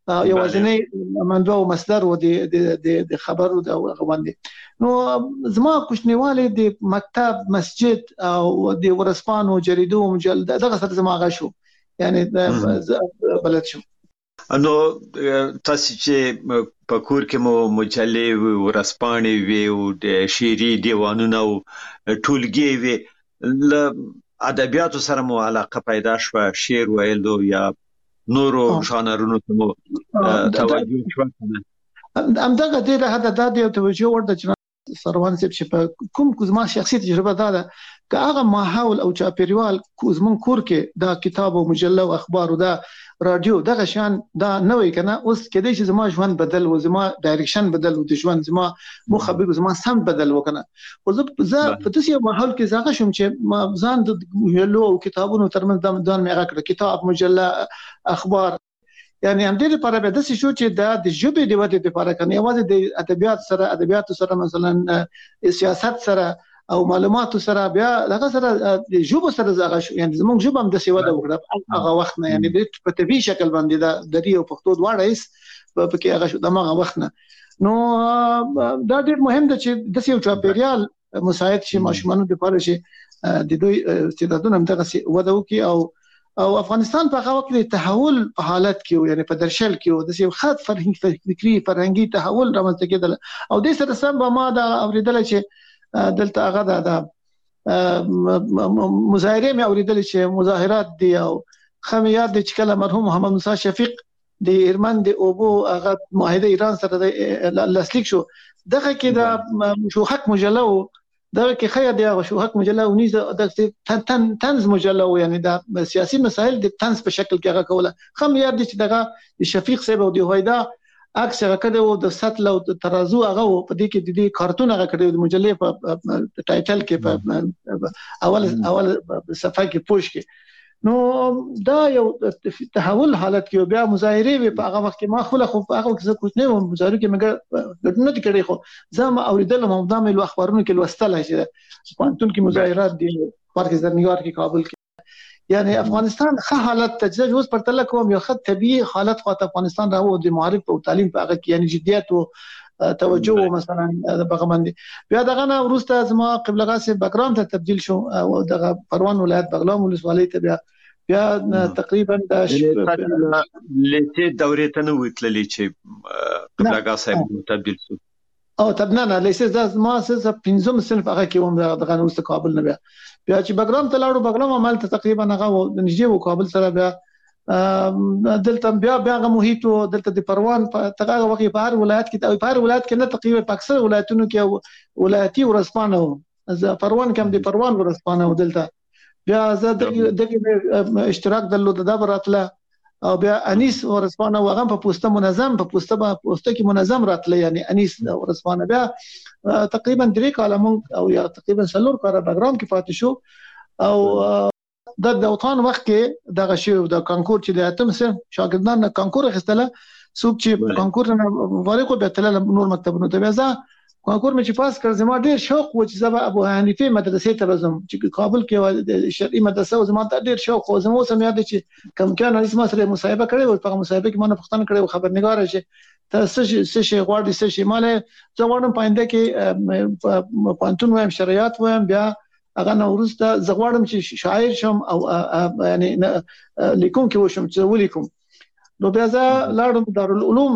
یوازینی منبع او مصدر و د خبرو د غوندې. نو زما کوشنیواله د مکتب مسجد او د ورسپانو جریدو مجلد دغه سره زما غشو یعنی بلد شو. نو تاسو چې په کور کې مو مجلې ورسپانې وي او د شعري دیوانونه او ټولګي وي، له ادبیاتو سره مو علاقه پیدا شوه، شعر ویلو یا نورو ژانرونو ته مو توجه شوه؟ همدغه ډېره حد دا دی توجه ورته چې سروان صاحب چې په کوم زما شخصي تجربه ده که هغه ماحول او چاپیریال زمون کور کې دا کتاب او مجله او اخبار او دا رادیو دغه شان دا نه وي کنه، اوس کېدای شي زما ژوند بدل و، زما ډایرکشن بدل و، د ژوند زما مخبر زما سم بدل وکنه. خو زه په داسې ماحول کې زاغه شوم چې ما ځان د مجلو او کتابونو ترمنځ دان مې راکړه، کتاب مجله اخبار، یعنی هم دې لپاره به داسې شو چې دا د ژبې د ودې لپاره کنه یوازې د ادبیاتو سره مثلا سیاست سره او معلوماتو سره بیا دغه سره د ژبو سره زغه شو، یعنی زموږ ژبه هم د سیواده وکړه هغه وخت نه، یعنی په طبيعي شکل باندې د دری او پښتو دواړه هیڅ په کې هغه شو دغه وخت نه. نو دا ډېر مهم ده چې د سیو چاپیریال مساعد شي ماشومان د لپاره شي د دوی استعدادونه هم دغه وده وکي او افغانستان په هغه وخت د تحول په حالت کې یعنی په درشل کې د سیو خاط فکری فرهنګي تحول رامنځته کېدل او د سره سم ما دا اوریدل چې دلته هغه د مظاهره مې اوریدل چې مظاهرات دي او خمیات د چکله مرحوم محمد موسی شفیق د ایرمن د اوبو هغه معاهده ایران سره لاسلیک شو، دغه کې د شوحق مجله او دغه کې خیر دی شوحق مجله او د تنز مجله یعنی د سیاسي مسایل د تنز په شکل کې هغه کوله. خمیات د چې دغه شفیق صاحب او د هویدا عکس هغه کړو د سطل او ترازو هغه په دې کې د کارتون هغه کړو د مجلې په ټایټل کې په اول صفحه کې پوښ کې. نو دا یو تحول حالت کې بیا مظاهره په هغه وخت کې ما خو هغه څه کوټ نه و مظاهره کې مګر ګټنه کړي خو زما اوریدل مو د مې اخبارونو کې لوستل شي پانتون کې مظاهرات دي پارک زرنګار کې کابل کې، یعنی افغانستان ښه حالت تجربه اوس پر تل کوم یو خط طبيعي حالت خو افغانستان راو د معارف او تعلیم په هغه کې یعنی جديت او توجه مثلا دغه باندې بیا دغه نه ورسته زما قبلغه سي بګرام ته تبديل شو او دغه پروان ولایت بغلان ولسوالۍ ته بیا تقریبا د لته دورې ته نو وتللې چې قبلغه صاحب تبديل شو او تبنانه لیسه ما سه 15 صنف هغه کې هم دغه نو کابل نه بیا چې بګرام ته لاړو بګرام عمل ته تقریبا هغه نږدې و کابل سره بیا دلته بیا هغه محیط او دلته د پروان په تغه وخت په هر ولایت کې په هر ولایت کې نه تقریبا په اکثر ولایتونو کې ولایتي ورسپانه او پروان کې هم د پروان ورسپانه او دلته بیا زه د اشتراک درلود د براتله او بیا انیس ورسپانه هغه په پوسټه منظم په پوسټه کې منظم راتله، یعنی انیس ورسپانه بیا تقریبا 3 کاله مونږ او یا تقریبا 4 کاله بګرام کې پاتې شو او د اوطان وخت کې دغه شی د کانکور چې د اتم سره شاګردان کانکور غستله څوک چې کانکور نه واري کو به تل نور مکتبونو ته بیا کانکور مې چې پاس کړ زما ډېر شوق و چې زما ابو حنیفه مدرسې ته راځم چې کابل کې شرعي مدرسه و زما ته ډېر شوق و زما سم یاد چې کم کان اسمه سره مصاحبه کړې و په مصاحبه کې ما نه پښتنه کړې خبرنګار چې تاسو څه غواړئ څه شي مال ځوانم پاینده کې پانتون وایم شریعت وایم بیا هغه نوروز ته زغواړم چې شاعر شم او یعنی لیکون کې وشم چې ولیکم. نو بیا زه لاړم دارالعلوم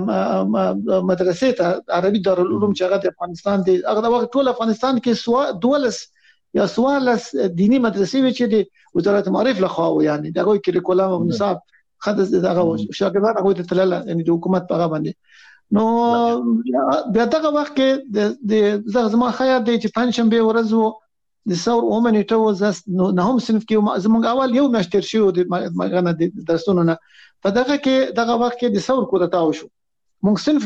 مدرسې ته عربي دارالعلوم چې هغه د افغانستان دی هغه د وخت ټول افغانستان کې دولس یا سوالس دینی مدرسې وی چې د وزارت معارف لخوا یعنی دغه کریکولم او نصاب خدای دغه شاګردان هغه ته تلل یعنی د حکومت په هغه باندې. نو بیا دغه وخت کې د زما خیال دی چې پنځشنبه ورځ د ثور اومنې ته وزس نه هم صنف کې زموږ اول یو مشتر شو د مغنه د درسونو نه په دغه کې دغه وخت کې د ثور کودتاو شو موږ صنف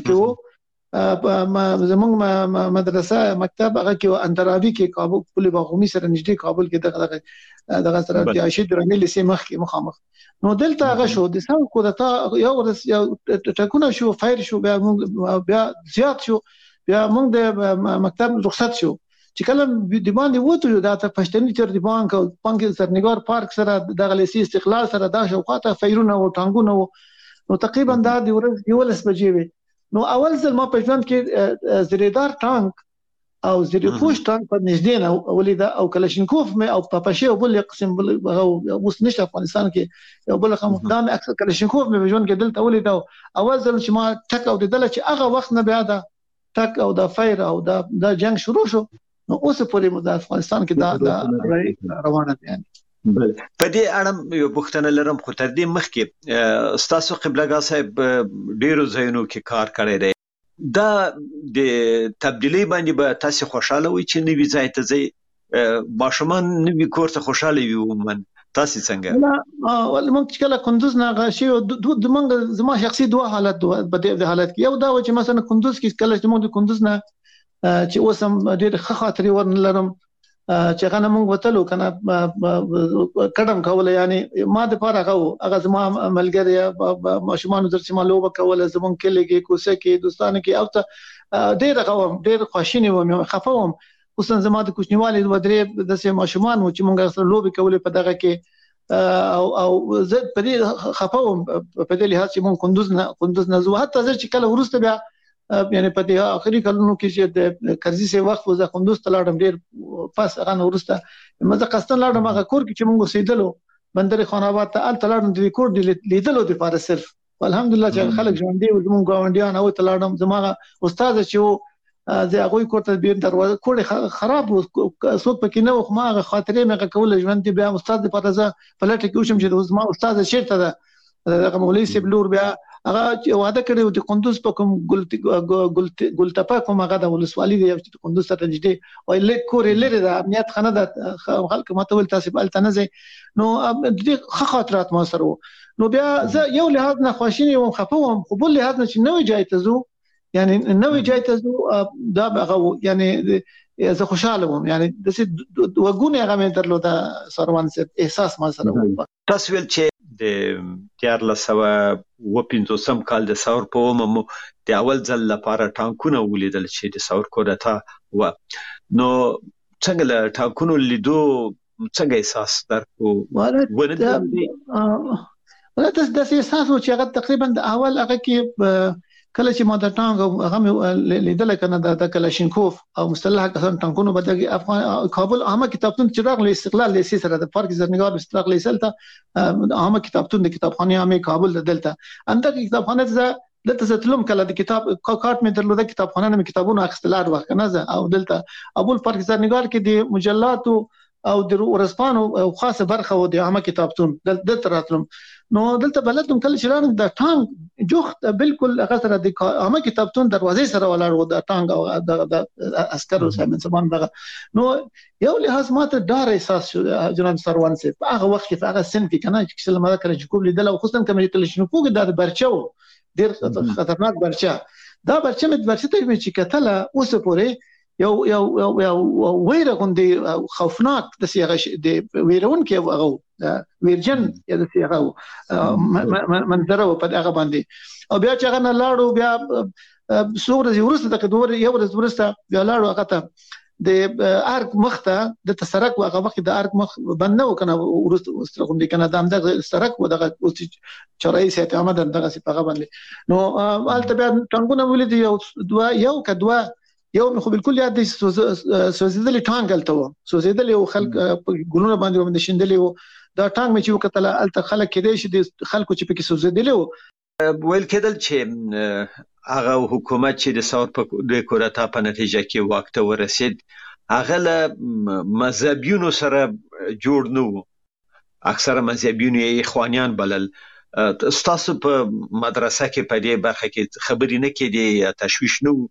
کې زموږ مدرسه مکتب هغه کې اندرابي کې کابل پل باغومي سره نږدې کابل کې دغه سره د عاشد رنګ لسی مخ کې مخامخ. نو دلته هغه شو د ثور کودتا یو ټکونه شو فایر شو بیا زیات شو بیا موږ د مکتب رخصت شو چې کله د باندې وته دا ته پښتني تر دی بانک او بانک سرنګار پارک سره د غلیسي استقلال سره دا شوقاته فیرونه او ټانګونه نو تقریبا دا د ورځې 11 بجې وي. نو اول ځل ما په ژوند کې زریدار ټانک او زری پوش ټانک په نږدې نه ولیدا او کلاشینکوف مې او پاپاشه او بل قسم بل اوس نشته افغانستان کې یو بل خمدان اکثر کلاشینکوف مې په ژوند کې دلته ولیدا. اول ځل چې ما ټک او د دل چې هغه وخت نه بیا دا ټک او د فایر او د جنگ شروع شو. نو اوس پورې مو د افغانستان کې دا روانه دي. په دې اړه یو پوښتنه لرم، خو تر دې مخکې ستاسو قبلګا صاحب ډیرو ځایونو کې کار کړی دی. دا د تبدیلی باندې به تاسو خوشاله وي چې نوی ځای ته ځي، ماشومان نوی کور ته خوشاله وي؟ ومن تاسو څنګه؟ ول موږ چې کله کندوز نه غشي د موږ زما شخصي دوه حالت په دې حالت کې. یو دا و چې مثلا کندوز کې کله چې موږ د کندوز نه چې اوسم ډېر ښه خاطرې ورنلرم چې هغه موږ وتلو کنه قدم کوله، یعنی ما د پاره هغه زما ملګری ماشومان در چې ما لوبه کوله زمون کې لګي کوسه کې دوستانه کې او ته ډېر خوشینه وم خفه وم، خصوصا زما د کوچنیوالي د ودرې د سه ماشومان و چې موږ سره لوبه کوله په دغه کې او زه په دې خفه وم په دې لحاظ چې موږ کندوز نه زو. حتی زه چې کله ورسته بیا یعنی په دې اخري کلونو کې چې د کرزي سه وخت وزه کندوز ته لاړم ډېر پاس هغه ورسته مزه قستن لاړم هغه کور کې چې موږ سیدلو بندر خان آباد ته ال تلاړم د کور لیدلو د پاره صرف الحمدلله چې خلک ژوند دی زموږ ګاونډیان او تلاړم زما استاد چې زه هغه کور ته بیر دروازه کوړه خراب څوک پکې نه خو ما هغه خاطرې مې کول ژوند دی. بیا استاد په پاره زه پلټ کې وشم چې زما استاد شیرته ده هغه مولوی سیب لور بیا هغه وعده کړی د کندوز په کوم ګلتپا کوم هغه د ولسوالۍ دی چې کندوز ته نږدې او لیکور لري د امنیت خانه د خلک متول تاسو بل تنځي. نو د خاطرات ما سره نو بیا زه یو لحاظ نه خوشینه وم خفه وم، خو بل لحاظ نه چې نوې ځای ته زو یعنی نوې ځای ته زو دا هغه یعنی زه خوشاله وم، یعنی د څه وګونه هغه مې درلوده سروان سره احساس ما سره و. تاسو ول چې د 1450 کال د ثور په ومو د اول ځل لپاره ټانکونه ولیدل چې د ثور کودتا و. نو څنګه له ټانکونو لیدو څنګه احساس درکو؟ ولته د احساس چې هغه تقریبا د اول هغه کې کله چې ما د ټانک هغه لیدل کنه د کلاشینکوف او مسلح کسان ټانکونو بدګي افغان کابل عامه کتابتون چراغ له استقلال لیسي سره د پارک زرنګار استقلال لیسلته عامه کتابتون د کتابخانه عامه کابل دلته انده کتابخانه دلته ستلم کله د کتاب کارت مې درلوده کتابخانه مې کتابونه اخستلار وخت نه او دلته ابو پارک زرنګار کې د مجلات او د ورسپانو خاصه برخه و د عامه کتابتون دلته راتلم. نو دلته بلدم کله چې د ټانک جوخت بالکل هغه سره د عامه کتابتون دروازې سره ولاړ و د ټانک او د عسکرو سره سامان دغه. نو یو لحاظ ماته ډار احساس شو جناب سروان سي په هغه وخت کې هغه سن کې کنه چې څلمه کله چې کوم لیدل او خصوصا کوم تلشنو کوګ د برچو ډیر خطرناک برچا دا برچا مې برچا ته مې چې کتله اوس پورې یو ویره غوندي خوفناک د سیغه د ویرون کې هغه ویرجن یا د سیغه منظره په هغه باندې او بیا چې هغه نه لاړو بیا څوره ورسته د دوه یو ورځ ورسته بیا لاړو هغه ته د ارک مخته د تسرک هغه وخت د ارک مخ بنه وکنه ورسته کوم دي کنه د سرک و دغه چرای سي ته آمد دغه سی په باندې. نو البته بیا څنګه ولید یو کدوا یو خو بالکل یاد دي سوزیدلې ټانګ الته و سوزیدلې خلک ګلونه باندې ومن شندلې و دا ټانګ مې چې وکتل الته خلک کېدې چې خلکو چې پکې سوزیدلې و ویل کېدل چې هغه حکومت چې د ثور په د کورتا په نتیجه کې وخت ورسید هغه له مذهبيونو سره جوړ نه و، اکثره مذهبيون یې اخوانیان بلل. تاسو په مدرسه کې په دې برخه کې خبرې نه کېدې تشویش نه و؟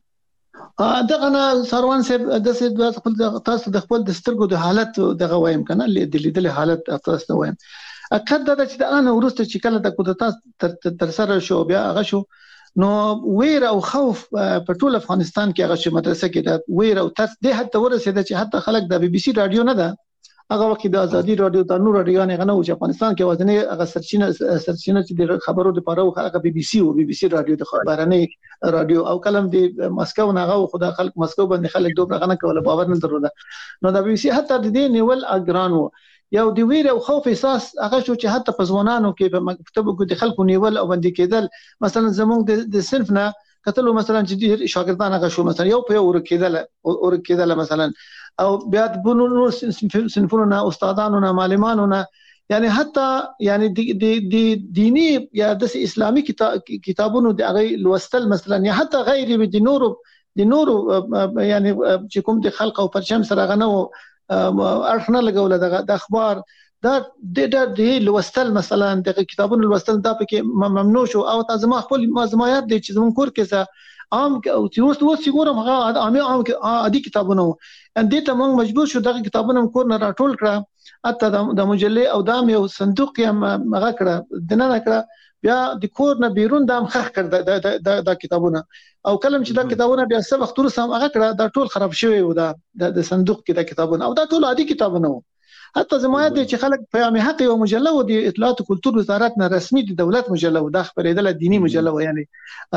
دغه نه سروان صاحب د خپل تاسو د خپل د سترګو د حالت دغه وایم کنه د لیدل حالت تاسو وایم اکد د چې د ان ورسته چې کله د کودتا تر سره شو بیا هغه شو نو ویر او خوف په ټول افغانستان کې هغه چې مدرسه کې د ویر او ترس د حتی ورسېد چې حتی خلک د بي بي سي رادیو نه ده هغه وخت د ازادي رادیو د نور رادیو نه غنو چې افغانستان کې وزنه هغه سرچینه چې د خبرو لپاره هغه بي بي سي رادیو د خبرانه رادیو او کلم د مسکو نه هغه خدای خلک مسکو باندې خلک دوه غنه کوله باور نه درلوده. نو د بي بي سي حتی د دې نیول اګرانو یو د ویر او خوف احساس هغه شو چې حتی په ځوانانو کې په مکتبو کې د خلکو نیول او باندې کېدل. مثلا زموږ د صنف نه کتلو مثلا چې ډیر شاګردان هغه شو مثلا یو په یو ورکېدل مثلا او بیا د بونو صنفونو نه استادانو نه معلمانو نه یعنی حتی یعنی د دینی یا د اسلامي کتابونو د هغه لوستل مثلا یا حتی غیر د نورو یعنی چې کوم د خلق او پرچم سره غنو ارخنه لګول د اخبار د لوستل مثلا د کتابونو لوستل دا پکې ممنوع شو او تاسو ما خپل مازمایات د چې زمون کور کې عام او چې اوس څنګه هغه عام عادي کتابونه ان دې ته موږ مجبور شو دغه کتابونه کور نه راټول کړه حتی د مجلې او د یو صندوق یې هغه کړه دنه کړه بیا د کور نه بیرون د خخ کړ د کتابونه او کلم چې د کتابونه بیا څه وخت ورسم هغه کړه دا ټول خراب شوی و د صندوق کې د کتابونه او دا ټول عادي کتابونه حتی زموږ د چې خلک پیغام حق او مجله و د اطلاعات او کلتور وزارت نه رسمي د دولت مجله و د خبرېدل دینی مجله و یعنی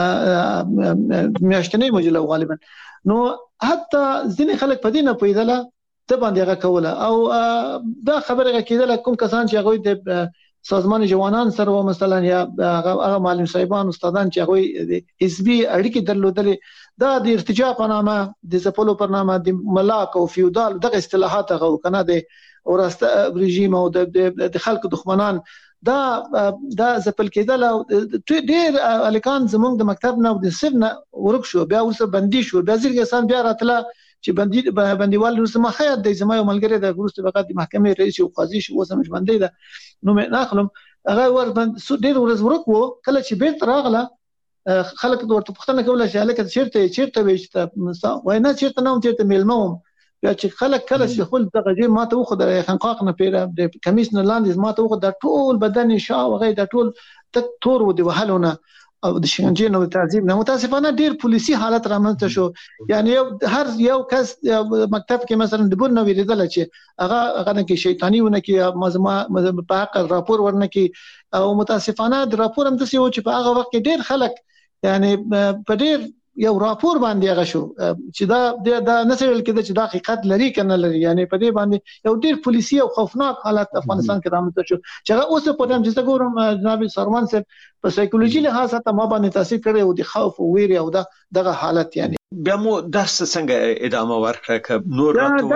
میاشتنی مجله غالبا نو حتی ځینې خلک په دینه پیدله ته باندې هغه کوله او دا خبره کېدله کوم کسان چې هغه د سازمان جوانان سره و مثلا یا هغه معلم صاحبان استادان چې هغه د حزبي اړیکې درلودلې دا د ارتجاع په نامه د زپلو په نامه د ملاک او فیودال دغه اصطلاحات هغه کنه د ورسته رژیم او د خلکو دښمنان دا زپل کېدل او ډېر الکان زموږ د مکتب نه او د سب نه ورک شو بیا ورسره بندي شو بیا ځکه انسان بیا راتله چې بندیوال ورسره ما خیاط د زما یو ملګری د ورسته فقط د محکمې رئیس او قاضي شو وسمج باندې ده نو مې ناخلم هغه ور باندې ډېر ورځ ورک وو کله چې بیرته راغله خلک ورته پوښتنه کوله چې الکه چیرته وېشته وای نه چیرته نه چیرته میلمه یا چې خلک کله چې خپل دغه جې ماته وخو د خنقاق نه پیره د کمیس نه لاندې ماته وخو د ټول بدن شا وغه د ټول تک تور و دی وهلونه او د شنجې نو تعذيب نه متاسفانه ډیر پولیسي حالت رامنځته شو یعنی هر یو کس مکتب کې مثلا د بل نو ویریدل چې هغه نه کې شیطانی ونه کې مزما په حق راپور ورنه کې او متاسفانه د راپور هم د سیو چې په هغه وخت کې ډیر خلک یعنی په ډیر یو راپور باندې هغه شو چې دا نسل کې چې د حقیقت لري کنه لري یعنی په دې باندې یو ډیر پولیسي او خوفناک حالت افغانستان کې رامنځته شو چې هغه اوس په دې چې ګورم جناب سروان صاحب په سایکولوژي له خاصه ته ما باندې تاثیر کړی او د خوف او ویره او دغه حالت یعنی بیا مو درس څنګه ادامه ورکړه ک نور راته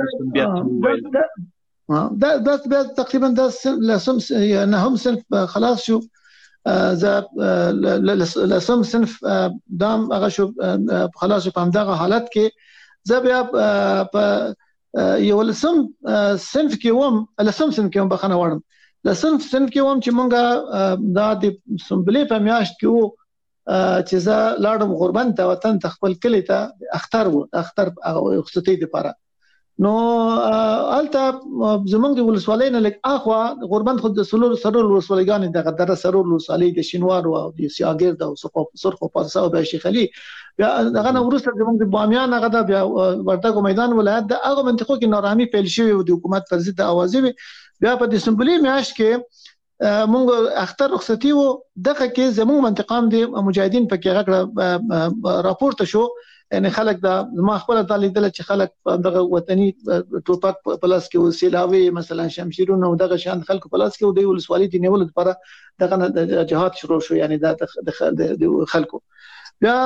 وایي دا تقریبا لسم نه هم صنف خلاص شو لسم صنف دام هغه شو خلاص په همدغه حالت کې زبیا په یو لسم صنف کې وم لسم صنف کې وم بخنه وړم لسم صنف کې وم چې مونږه دا د سمبلې په میاشت کې وو چې زه لاړم غربن ته وطن ته خپل کلی ته اختر رخصتي لپاره نو الته زمونږ د ولسوالۍ نه لک اخوا غربند خود د سرور ولسوالۍ دغه در سرور ولسوالۍ د شینوار او د سیاګر د سرخو پاسه او د شیخ علي بیا دغه نو ورسره زمونږ د بامیان هغه د بیا ورتګو میدان ولایت د هغه منطقو کې نارامي پیل شوی او د حکومت پر ضد اوازې بیا په دسمبر میاشت کې مونږ اختر رخصتي وو دغه کې زموږ منطقام د مجاهدین په کې غږ راپورته شو یعنی خلک دا ما خپل تعلیدل چې خلک دغه وطني ټوپک پلاس کې وسیلاوي مثلا شمشیرونه او دغه شان خلک پلاس کې د ولسوالۍ دی نیول لپاره دغه جهاد شروع شو یعنی د خلکو بیا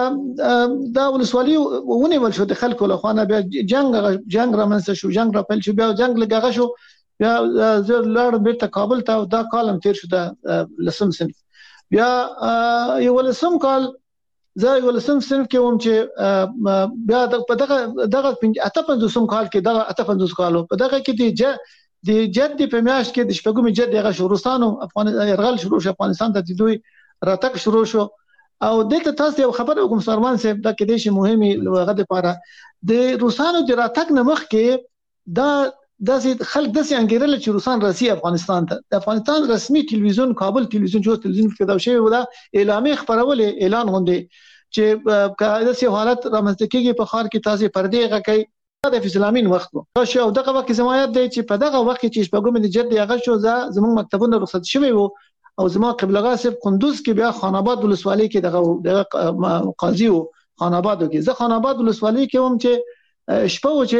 دا ولسوالۍ ونیول شو د خلکو له خوانه بیا جنگ رامنځته شو جنگ را پیل شو بیا جنگ لګاغه شو بیا زه لاړم بیرته کابل ته دا کالم تیر شو د لسم صنف بیا یو لسم کال زه یو لسم صنف کې وم چې بیا په دغه 58 کال کې دغه 58 کالو په دغه کې د جد په میاشت کې د شپږمې جد هغه شروستانو يرغل شروع شو افغانستان ته دوی راتګ شروع شو او دلته تاسو یو خبر وکم سرمان صاحب دا کې د شي مهمه لغه لپاره د روسانو د راتګ نمخ کې دا خلک داسې انګیرل چې روسان راسي افغانستان ته د افغانستان رسمي ټلویزیون کابل ټلویزیون جو ټلویزیون کې دا شی ودا اعلانې خبرولې اعلان غونډې چې کله چې حالت رامنځته کېږي په خار کې تاسو پردې غکې د اسلامین وخت وو شو دغه وخت زمایت دی چې په دغه وخت کې شپږم د جد هغه شو زموږ مکتبونه رخصت شوی وو او زما قبلغه صاحب قندوز کې بیا خان آباد ولسوالۍ کې دغه قاضي وو خان آباد کې زه خان آباد ولسوالۍ کې وم چې شپه و چې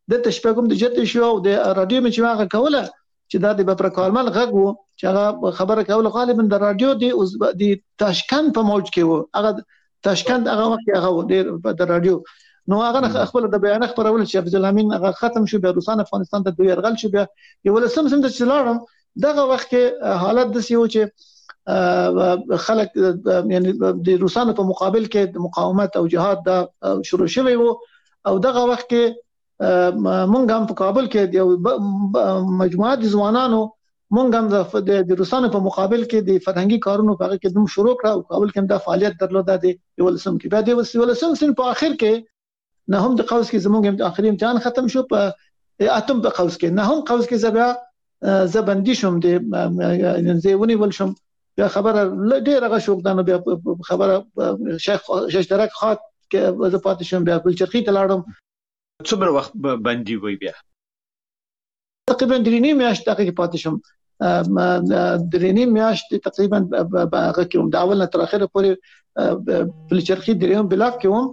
د تشپګم د جته شو او د رادیو مې چې هغه کوله چې دا د بپرکارمل غږ وو چې هغه خبره کوله غالبا د رادیو د تاشکند په موج کې وو هغه تاشکند هغه وخت هغه د رادیو نو هغه خپل د بیان خبرول چې عبد الامین هغه ختم شو بیا روسان افغانستان ته دوی يرغل شو بیا یو لسم د چلارم دغه وخت کې حالت د سیو چې خلک یعنی د روسانو په مقابل کې د مقاومت او جهاد دا شروع شوی وو او دغه وخت کې مونږ هم په کابل کې یو مجموعه د ځوانانو مونږ هم د روسانو په مقابل کې د فرهنګي کارونو په هغه کې دوم شروع کړ او کابل کې د فعالیت درلوده د یو لسم کې بیا د یو لسم سن په اخر کې نه هم د قوس کې زمونږ اخري امتحان ختم شو په اتم په قوس کې نه هم قوس کې زبیا زبندي شوم د زیونی ول شوم بیا خبره ډیره غشوګدانه بیا خبره شیخ درک خاط کې د پاتې شوم بیا بل چرخي ته لاړم څومره وخت باندې وای بیا تقریبا 3 میاشت دغه پاتې شوم 3 میاشت تقریبا هغه کوم د اول تر اخره پورې بل چرخي دریم بلاک کوم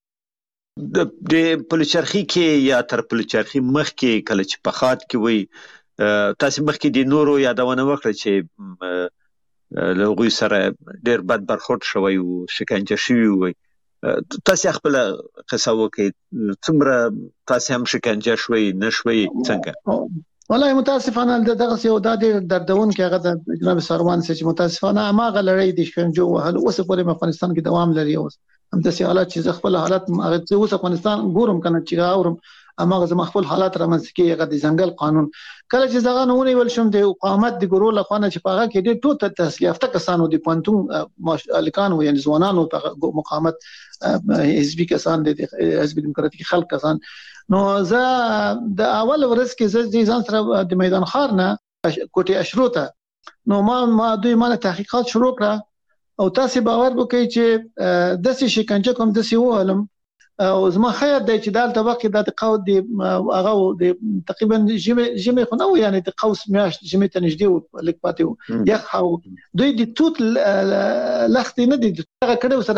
د پلچرخي کې یا تر پلچرخي مخ کې کله چې په خاط کې وای تاسو مخ کې د نورو یادونه وکړه چې لغوی سره ډېر بد برخورد شوی او شکنجه شوی وای تاسو خپل قصه وکړئ څومره تاسو هم شکنجه شوی نشوي څنګه والله متاسفانه دغه یو د دردون کې هغه د جناب سروان سره متاسفانه اماغه لړۍ د شکنجو وهل اوس په افغانستان کې دوام لري اوس هم د حالات چې خپل حالات هغه اوس افغانستان ګورم کنه چې اورم اماغه زما خپل حالات رامنځته کې هغه د ځنګل قانون کله چې دغه نمونه ول شم د مقاومت د ګرو لخوانه چې پاغه کې د ټوټه تحصیل یافته کسانو د پانتون الکانو یعنی ځوانانو په مقاومت حزبي کسان د حزب دیموکراتیک خلک کسان نو زه د اول ورځ کې زه ځان سره د میدان خار نه کوټه اشروته نو ما دوی مال تحقیقات شروع کړه او تاسو باور وکړئ چې د څه شکنجه کوم د څه وهلم او زما خیر دی چې دالته وخت د قود دی هغه د تقریبا جمع خو نو یعنی د قوس میاشت جمع ته نږدې لیک پاتې یخ دوی د توت لخت نه دي هغه کړه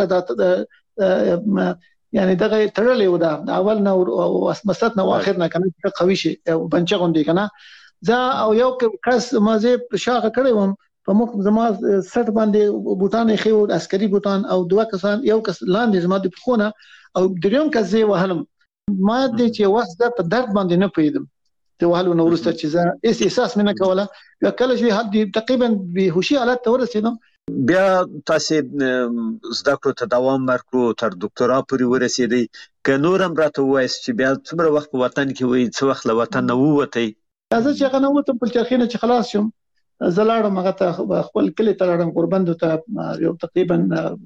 سره یعنی دغه تړلې و دا اول نو او مسات نو اخر نه کنه قوي شي بنچ غوندي کنه ځا او یو کس مازه شاغه کړم په مخ زما سټ باندې بوتان خو عسکري بوتان او دوه کسان یو کس لاندې زما د خونه او دریم کس زه وهلم ما د چې واسطه په درد باندې نه پیدم ته وهلو نو ورسته چې زه احساس مې نه کوله یا کله چې حد تقریبا به هوشي حالت ته ورسېدم بیا تاسو زده کړو ته دوام ورکړو تر ډاکټرا پورې ورسېدی که نورم راته وایس چې بیا څومره وخت په وطن کې وای څو وخت له وطن نه ووتی زه چې هغه نه وته په چرخینه چې خلاص شم زلاړم هغه ته خپل کلی ته لاړم قربند ته یو تقریبا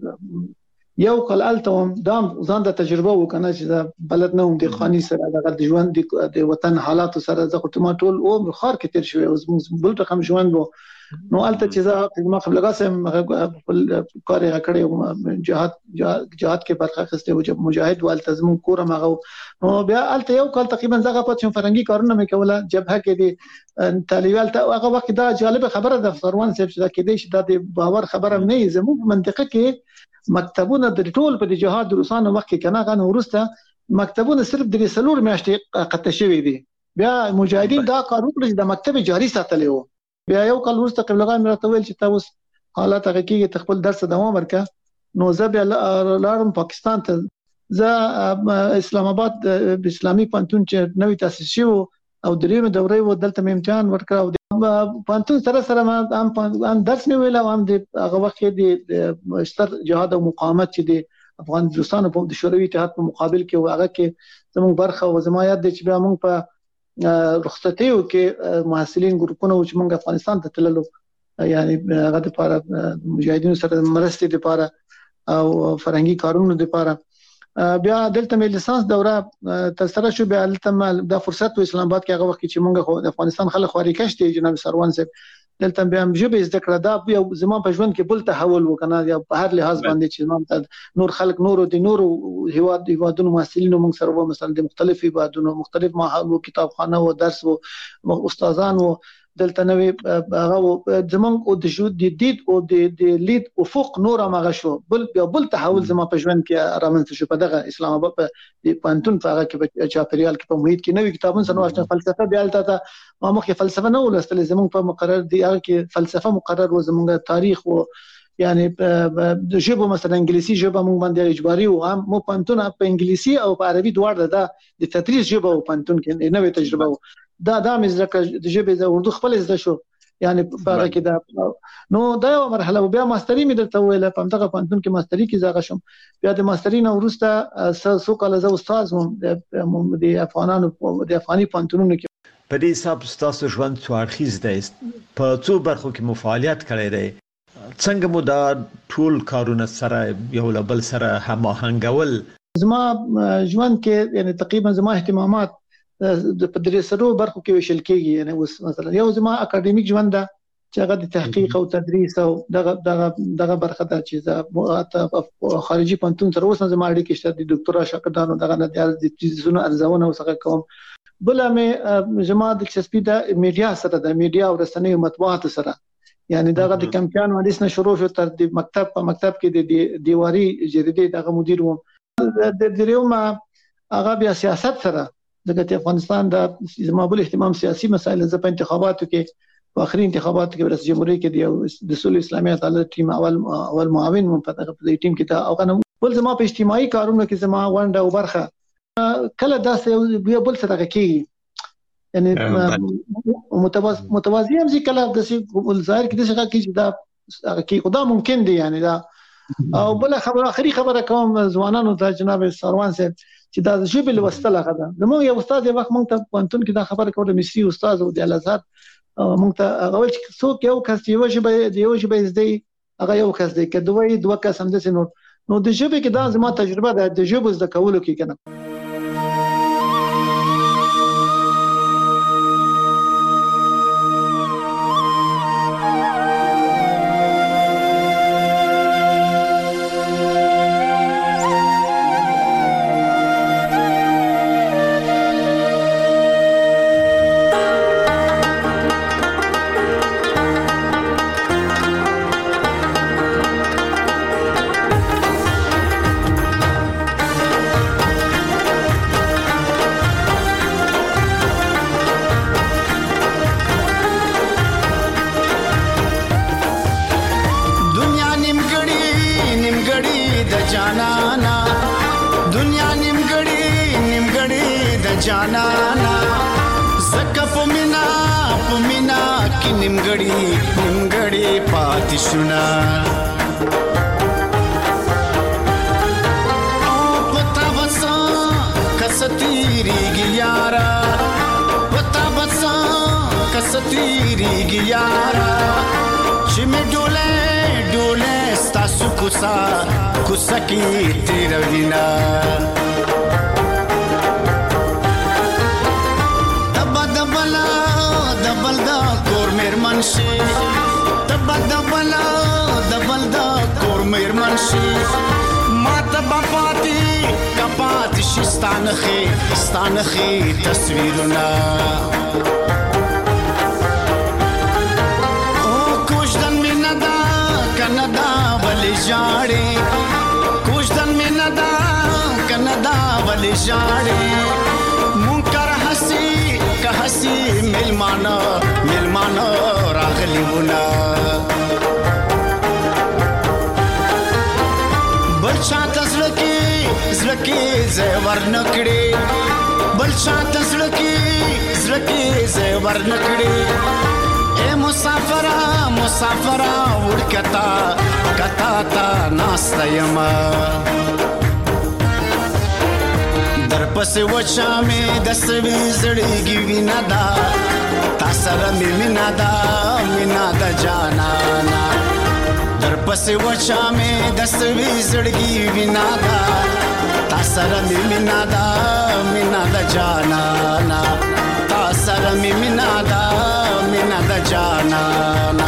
یو کال التهم دام ځان د تجربه وکنه چې بلد نه هم د خاني سره د ژوند د وطن حالات سره زه خو ټول او خار کې تیر شوی او بل رقم ژوند وو نو الته چې زه ما قبل غاسم خپل کار یې کړی جهاد کې برخه اخیسته او چې مجاهد والتزم کورم هغه نو بیا الته یو کال تقریبا زغه پات شم فرنګي کارونه مې کوله جبهه کې دي طالبان ته هغه وخت دا جالب خبره ده سروان صاحب چې دا کې دي چې د باور خبره نه زموږ منطقه کې مکتبونه د ټول په جهاد روسانو وخت کې کنه غن ورسته مکتبونه صرف د رسالور میاشتې قطع شوی دي بیا مجاهدین دا کار وکړي د مکتب جاری ساتلی وو بیا یو کال ورسته قبلغه مې راته ویل چې تاسو حالات هغه کې خپل درس دوام ورکړه نو زه بیا لاړم پاکستان ته زه اسلام آباد د اسلامي پانتون چې نوې تاسیس شو او دریمه دوره و دلته امتحان ورکړ او پانتون سره ما هم درس مې ویل او هم د هغه وخت د ستر جهاد او مقاومت چې د افغان دوستانو په شوروي اتحاد په مقابل کې هغه کې زموږ برخه او زما یاد دي چې بیا موږ په رخصتیو کې محصلین ګروپونه چې موږ افغانستان ته تللو یعنی هغه لپاره مجاهدینو سره مرستې لپاره او فرهنګي کارونو لپاره بیا دلته مې لیسانس دوره تر سره شو بیا دلته د فرصت په اسلام آباد کې هغه وخت چې موږ د افغانستان خلک خوري کشته جناب سروان صاحب دلته بیا موږ به ذکر دا یو زمون په ژوند کې بل تحول وکنه یا په هر لحاظ باندې چې موږ نور خلک نور هیوادونو محصلینو موږ سره مثلا د مختلف هیوادونو مختلف معهد او کتابخانه او درس او استادان او دلته نوې هغه زمونږ او د شو د دید او د لید افق نور هغه شو بل تحول زما په ژوند کې رامنځته شو په دغه اسلام آباد په پانتون په هغه کې په چاپریال کې په محیط کې نوې کتابونه سره واشنه فلسفه بیا الته ما مخکې فلسفه نه ولستل زمونږ په مقرر دی هغه کې فلسفه مقرر و زمونږ تاریخ و یعنی د ژبه مثلا انګلیسي ژبه موږ باندې اجباري او هم مو پانتون په انګلیسي او په عربي دواړه د تدریس ژبه او پانتون کې نوې تجربه دا مزرکه د ژبه د اردو خپل زده شو یعنی په هغه کې دا نو دا یو مرحله بیا ماستری مې درته ویل په دغه پانتون کې ماستری کې زغه شم بیا د ماستری نه ورسته سو کال زه استاد وم د افغانانو د افغاني پانتونونو کې په دې حساب تاسو ژوند څوارخیز دی په څو برخو کې مفاعلیت کړی دی څنګه مو دا ټول کارونه سره یو بل سره هماهنګول زما ژوند کې یعنی تقریبا زما اهتمامات د پدریسرو برخو کې وشل کېږي یعنی اوس مثلا یو زما اکیډمیک ژوند ده چې هغه د تحقیق او تدریس او دغه برخه ده چې خارجي پانتون سره اوس زما اړیکې شته د ډاکټرا شاګردانو دغه نه د چیزونو ارزونه وسغه کوم بل مې زما د چسپی د میډیا سره د میډیا او رسنیو مطبوعات سره یعنی دغه د کمپیان حدیث نه شروع شو تر د مکتب کې د دیواري جریدې دغه مدیر وم د دریوم هغه بیا سیاست سره دغه افغانستان د زمابل اهتمام سیاسي مسایل ز په انتخاباتو کې په اخري انتخاباتو کې رئیس جمهوریت کې د سول اسلامي عدالت ټیم اول معاون مو په دغه ټیم کې دا او کنه بل زما په اجتماعي کارونو کې زما ونده او برخه کله داسې بیا بل څه دغه کې یعنی متوازی هم ځکه کله د ظاهر کې د څه کې دا کې خدا ممکن دی یعنی دا او بل خبره اخري خبره کوم ځوانانو ته جناب سروان صاحب چې دا ژبه لوستل غدا زموږ یو استاد یو وخت مونږ ته پانتون کې دا خبره کوله مصری استاد او د الازهر مونږ ته هغه چې څوک یو کس یو ژبه زده هغه یو کس دی کدوې دوه کس هم د نو د ژبه کې دا زما تجربه ده د ژبه زده کولو کې کنه ستانخي تصویرونه او کوشدن مینا دا کندا ولې جاړي کوشدن مینا دا کندا ولې جاړي منکر حسی ملمانو راغلی ونه بل شاته زړه زور نکړي بل شاته زړه کې زور نکړي اے مسافرا ورکتا تا ناستایما در پس وچا می دسوي زړګي وینا دا تاسره می مینا دا جانانا در پس وچا می دسوي زړګي وینا دا تاسره می مینا دا جانانا تاسره می مینا دا جانانا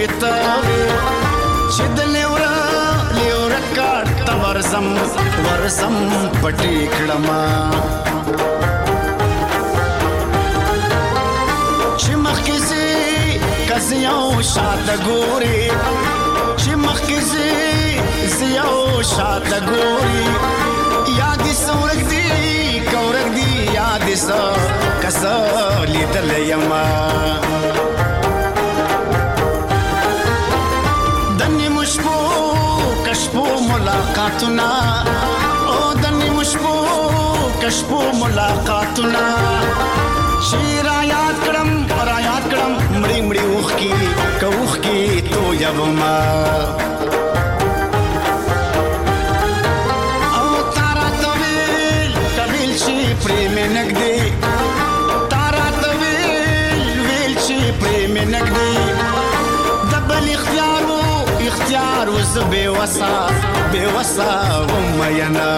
ته چې د لیورا کاټ ته ورزم پټې کړما چې مخکې زی کزیو شاته ګوري چې مخکې زی یو شاته ګوري یاد سورګ دی کورګ دی یاد سو کسه لیدل یما دني مشبو کشپو ملاقاتنا او دني مشبو کشپو ملاقاتنا شیر آیات کړم مړی اوخ کی تو یوما او تارا تویل کبیل شي پریم نګدي تارا تویل شي پریم نګدي دبل اختیار وز بے وسا ومینا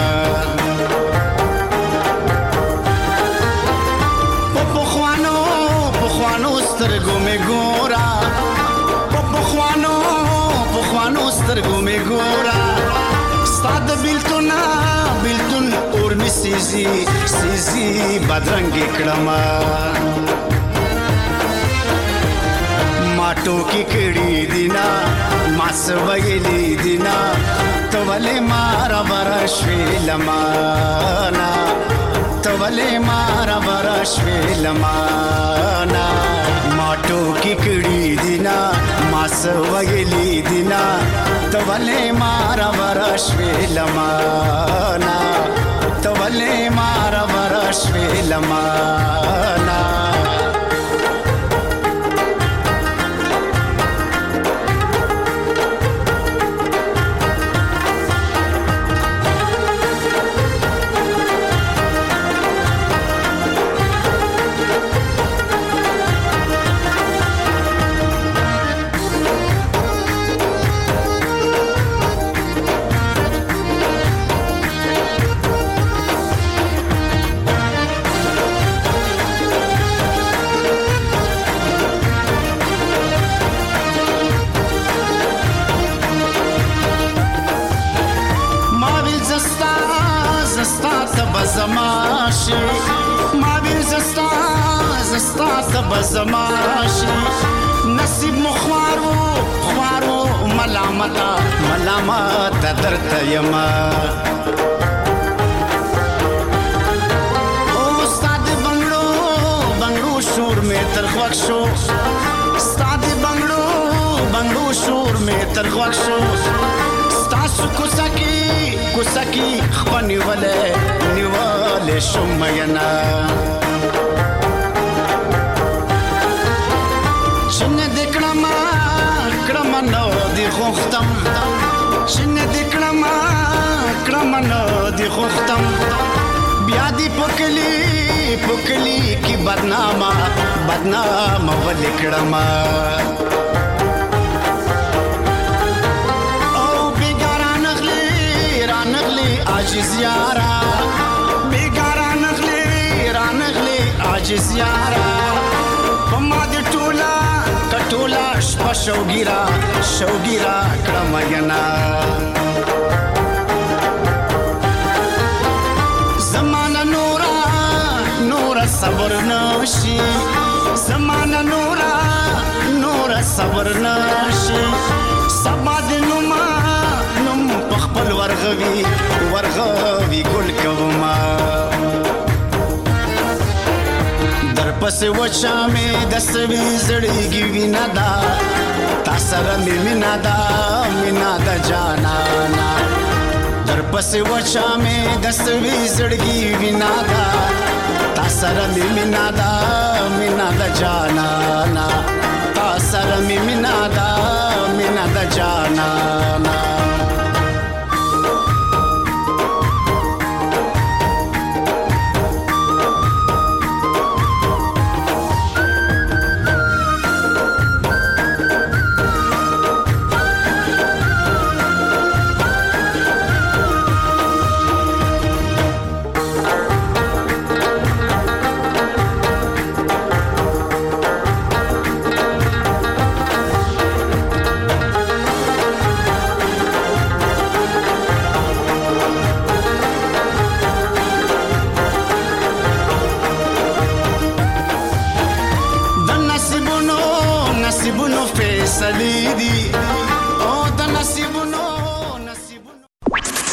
پخوانو سترګو می ګورا پخوانو سترګو می ګورا ستاد بیلتون اور می سیزی بدرنګ کړما ماټو کې کړي دینا ماس ویلی دینا توله مارا برشوی لمانا توله مارا برشوی لمانا ماټو کې کړي دینا ماس ویلی دینا توله مارا برشوی لمانا توله مارا برشوی لمانا زماشي ما بين زستا تبزماشي نصيب مخوارو ملامت درته یما او استاد بنگلو شور می ترخوک شو استاد بنگلو شور می ترخوک شو ستاسو کوسکی خپنی نیواله شومینا شنه دکړما نو دی خوختم شنه دکړما نو دی خوختم بیا دی پکلی کی بدنامه ولیکړما عاجز یارا بیگارا نغلی عاجز یارا پما دی ټولا شپه شوګیرا کړم ینا زمانه نورا صبر نشي زمانه نورا صبر نشي سبا د نوم پخپل ورغوي ګل کوما در پسې وچا مې د سوي زړګي وینا دا تاسره مې مینا دا جانانا در پسې وچا مې د سوي زړګي وینا دا تاسره مې مینا دا جانانا تاسره مې مینا دا جانانا